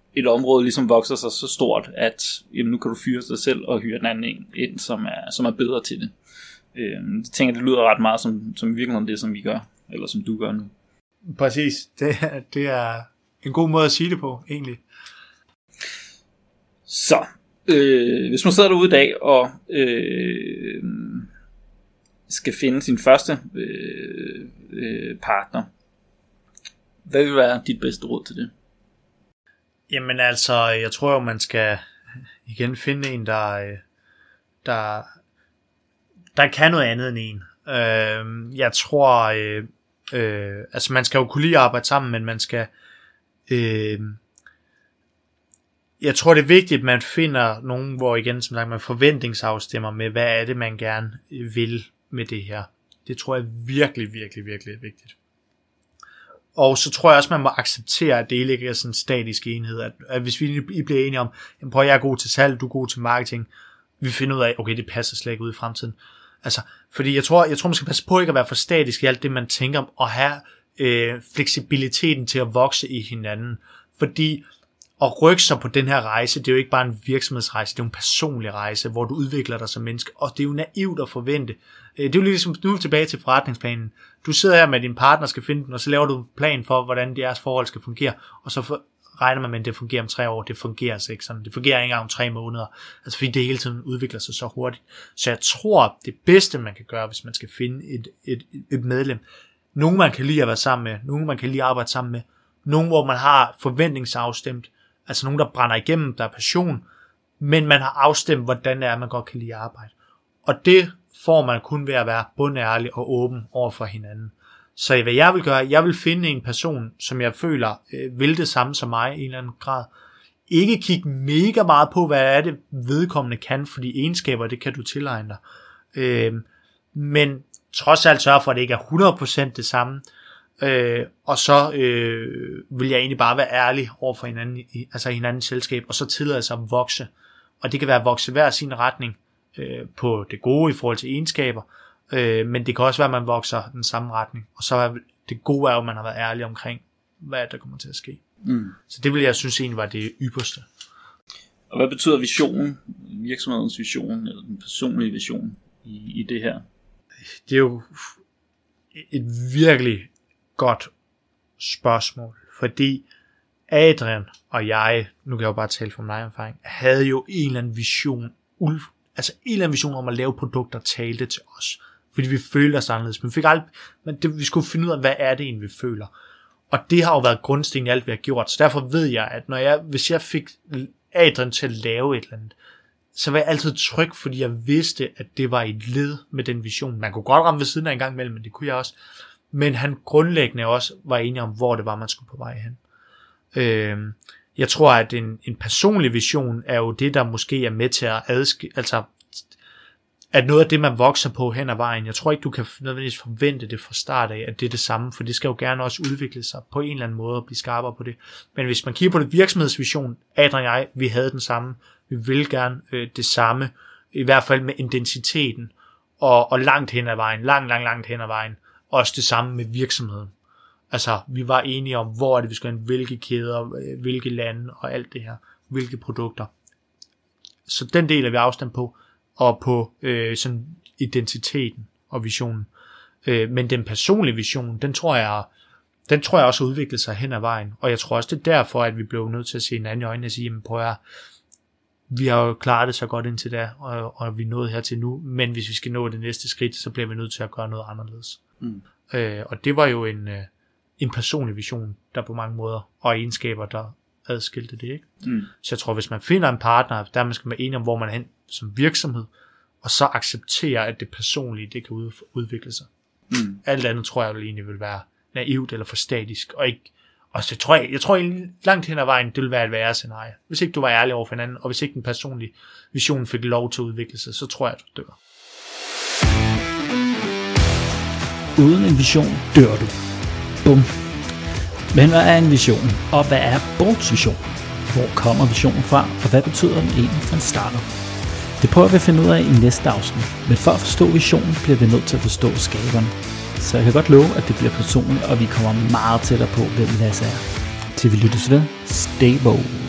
et område ligesom vokser sig så stort, at jamen, nu kan du fyre dig selv og hyre den anden ind, ind som, er, som er bedre til det. Øh, jeg tænker, det lyder ret meget som, som i virkeligheden det, som vi gør, eller som du gør nu. Præcis. Det, det er en god måde at sige det på, egentlig. Så, øh, hvis man sidder derude i dag og øh, skal finde sin første øh, øh, partner, hvad vil være dit bedste råd til det? Jamen altså, jeg tror jo, man skal igen finde en, der, der, der kan noget andet end en. Øh, jeg tror, øh, øh, altså man skal jo kunne lide at arbejde sammen, men man skal, øh, jeg tror det er vigtigt, at man finder nogen, hvor igen, som sagt, man forventningsafstemmer med, hvad er det, man gerne vil med det her. Det tror jeg virkelig, virkelig, virkelig er vigtigt. Og så tror jeg også, man må acceptere, at det ikke er sådan en statisk enhed. At, at hvis vi I bliver enige om, jamen prøv, jeg er god til salg, du er god til marketing, vi finder ud af, okay, det passer slet ikke ud i fremtiden. Altså, fordi jeg tror, jeg tror man skal passe på ikke at være for statisk i alt det, man tænker om, og have øh, fleksibiliteten til at vokse i hinanden. Fordi at rykke sig på den her rejse, det er jo ikke bare en virksomhedsrejse, det er jo en personlig rejse, hvor du udvikler dig som menneske, og det er jo naivt at forvente. Det er jo ligesom, nu er vi tilbage til forretningsplanen. Du sidder her med din partner, skal finde den, og så laver du en plan for, hvordan deres forhold skal fungere, og så for, regner man med, at det fungerer om tre år. Det fungerer altså ikke sådan. Det fungerer ikke engang om tre måneder. Altså fordi det hele tiden udvikler sig så hurtigt. Så jeg tror, det bedste man kan gøre, hvis man skal finde et, et, et medlem, nogen man kan lide at være sammen med, nogen man kan lide at arbejde sammen med, nogen hvor man har forventningsafstemt, altså nogen der brænder igennem, der er passion, men man har afstemt, hvordan det er, man godt kan lide at arbejde. Og det får man kun ved at være bundærlig og åben over for hinanden. Så hvad jeg vil gøre, jeg vil finde en person, som jeg føler øh, vil det samme som mig i en eller anden grad. Ikke kigge mega meget på, hvad er det vedkommende kan, fordi egenskaber, det kan du tilegne dig. Øh, men trods alt sørge for, at det ikke er hundrede procent det samme. Øh, og så øh, vil jeg egentlig bare være ærlig over for hinanden, altså hinandens selskab, og så tillade sig at vokse. Og det kan være at vokse hver sin retning øh, på det gode i forhold til egenskaber, øh, men det kan også være, at man vokser den samme retning. Og så er det gode er, at man har været ærlig omkring, hvad der kommer til at ske. Mm. Så det vil jeg synes egentlig var det ypperste. Og hvad betyder visionen, virksomhedens vision, eller den personlige vision i, i det her? Det er jo et virkelig godt spørgsmål, fordi Adrian og jeg, nu kan jeg jo bare tale fra min egen erfaring, havde jo en eller anden vision, altså en eller anden vision om at lave produkter, talte til os, fordi vi følte os anderledes, men vi fik aldrig, men det, vi skulle finde ud af, hvad er det egentlig, vi føler, og det har jo været grundstenen i alt, vi har gjort, så derfor ved jeg, at når jeg, hvis jeg fik Adrian til at lave et eller andet, så var jeg altid tryg, fordi jeg vidste, at det var et led med den vision. Man kunne godt ramme ved siden af en gang imellem, men det kunne jeg også. Men han grundlæggende også var enig om, hvor det var, man skulle på vej hen. Øh, jeg tror, at en, en personlig vision er jo det, der måske er med til at adskille, altså at noget af det, man vokser på hen ad vejen. Jeg tror ikke, du kan nødvendigvis forvente det fra start af, at det er det samme, for det skal jo gerne også udvikle sig på en eller anden måde og blive skarpere på det. Men hvis man kigger på det virksomhedsvision, Adrian og jeg, vi havde den samme. Vi vil gerne øh, det samme, i hvert fald med intensiteten, og, og langt hen ad vejen, langt, langt, langt hen ad vejen. Også det samme med virksomheden. Altså, vi var enige om, hvor er det, vi skal have, hvilke kæder, hvilke lande og alt det her, hvilke produkter. Så den del er vi afstand på, og på øh, sådan identiteten og visionen. Øh, men den personlige vision, den tror jeg, den tror jeg også har udviklet sig hen ad vejen. Og jeg tror også, det er derfor, at vi blev nødt til at se en anden i øjnene og sige, jamen prøv at vi har jo klaret det så godt indtil da, og, og vi er nået hertil nu, men hvis vi skal nå det næste skridt, så bliver vi nødt til at gøre noget anderledes. Mm. Øh, og det var jo en, øh, en personlig vision, der på mange måder, og egenskaber, der adskilte det, ikke? Mm. Så jeg tror, hvis man finder en partner, der man skal være enig om, hvor man er hen som virksomhed, og så acceptere, at det personlige, det kan ud, udvikle sig. Mm. Alt andet tror jeg jo egentlig vil være naivt eller for statisk, og ikke. Og så tror jeg, jeg tror egentlig langt hen ad vejen, det vil være et værre scenarie. Hvis ikke du var ærlig over for hinanden, og hvis ikke den personlige vision fik lov til at udvikle sig, så tror jeg, at du dør. Uden en vision dør du. Bum. Men hvad er en vision? Og hvad er Boats vision? Hvor kommer visionen fra? Og hvad betyder den egentlig for en starter? Det prøver vi at finde ud af i næste afsnit. Men for at forstå visionen, bliver vi nødt til at forstå skaberen. Så jeg kan godt love, at det bliver personligt, og vi kommer meget tættere på, hvem Lasse er. Til vi lyttes ved. Stay bold.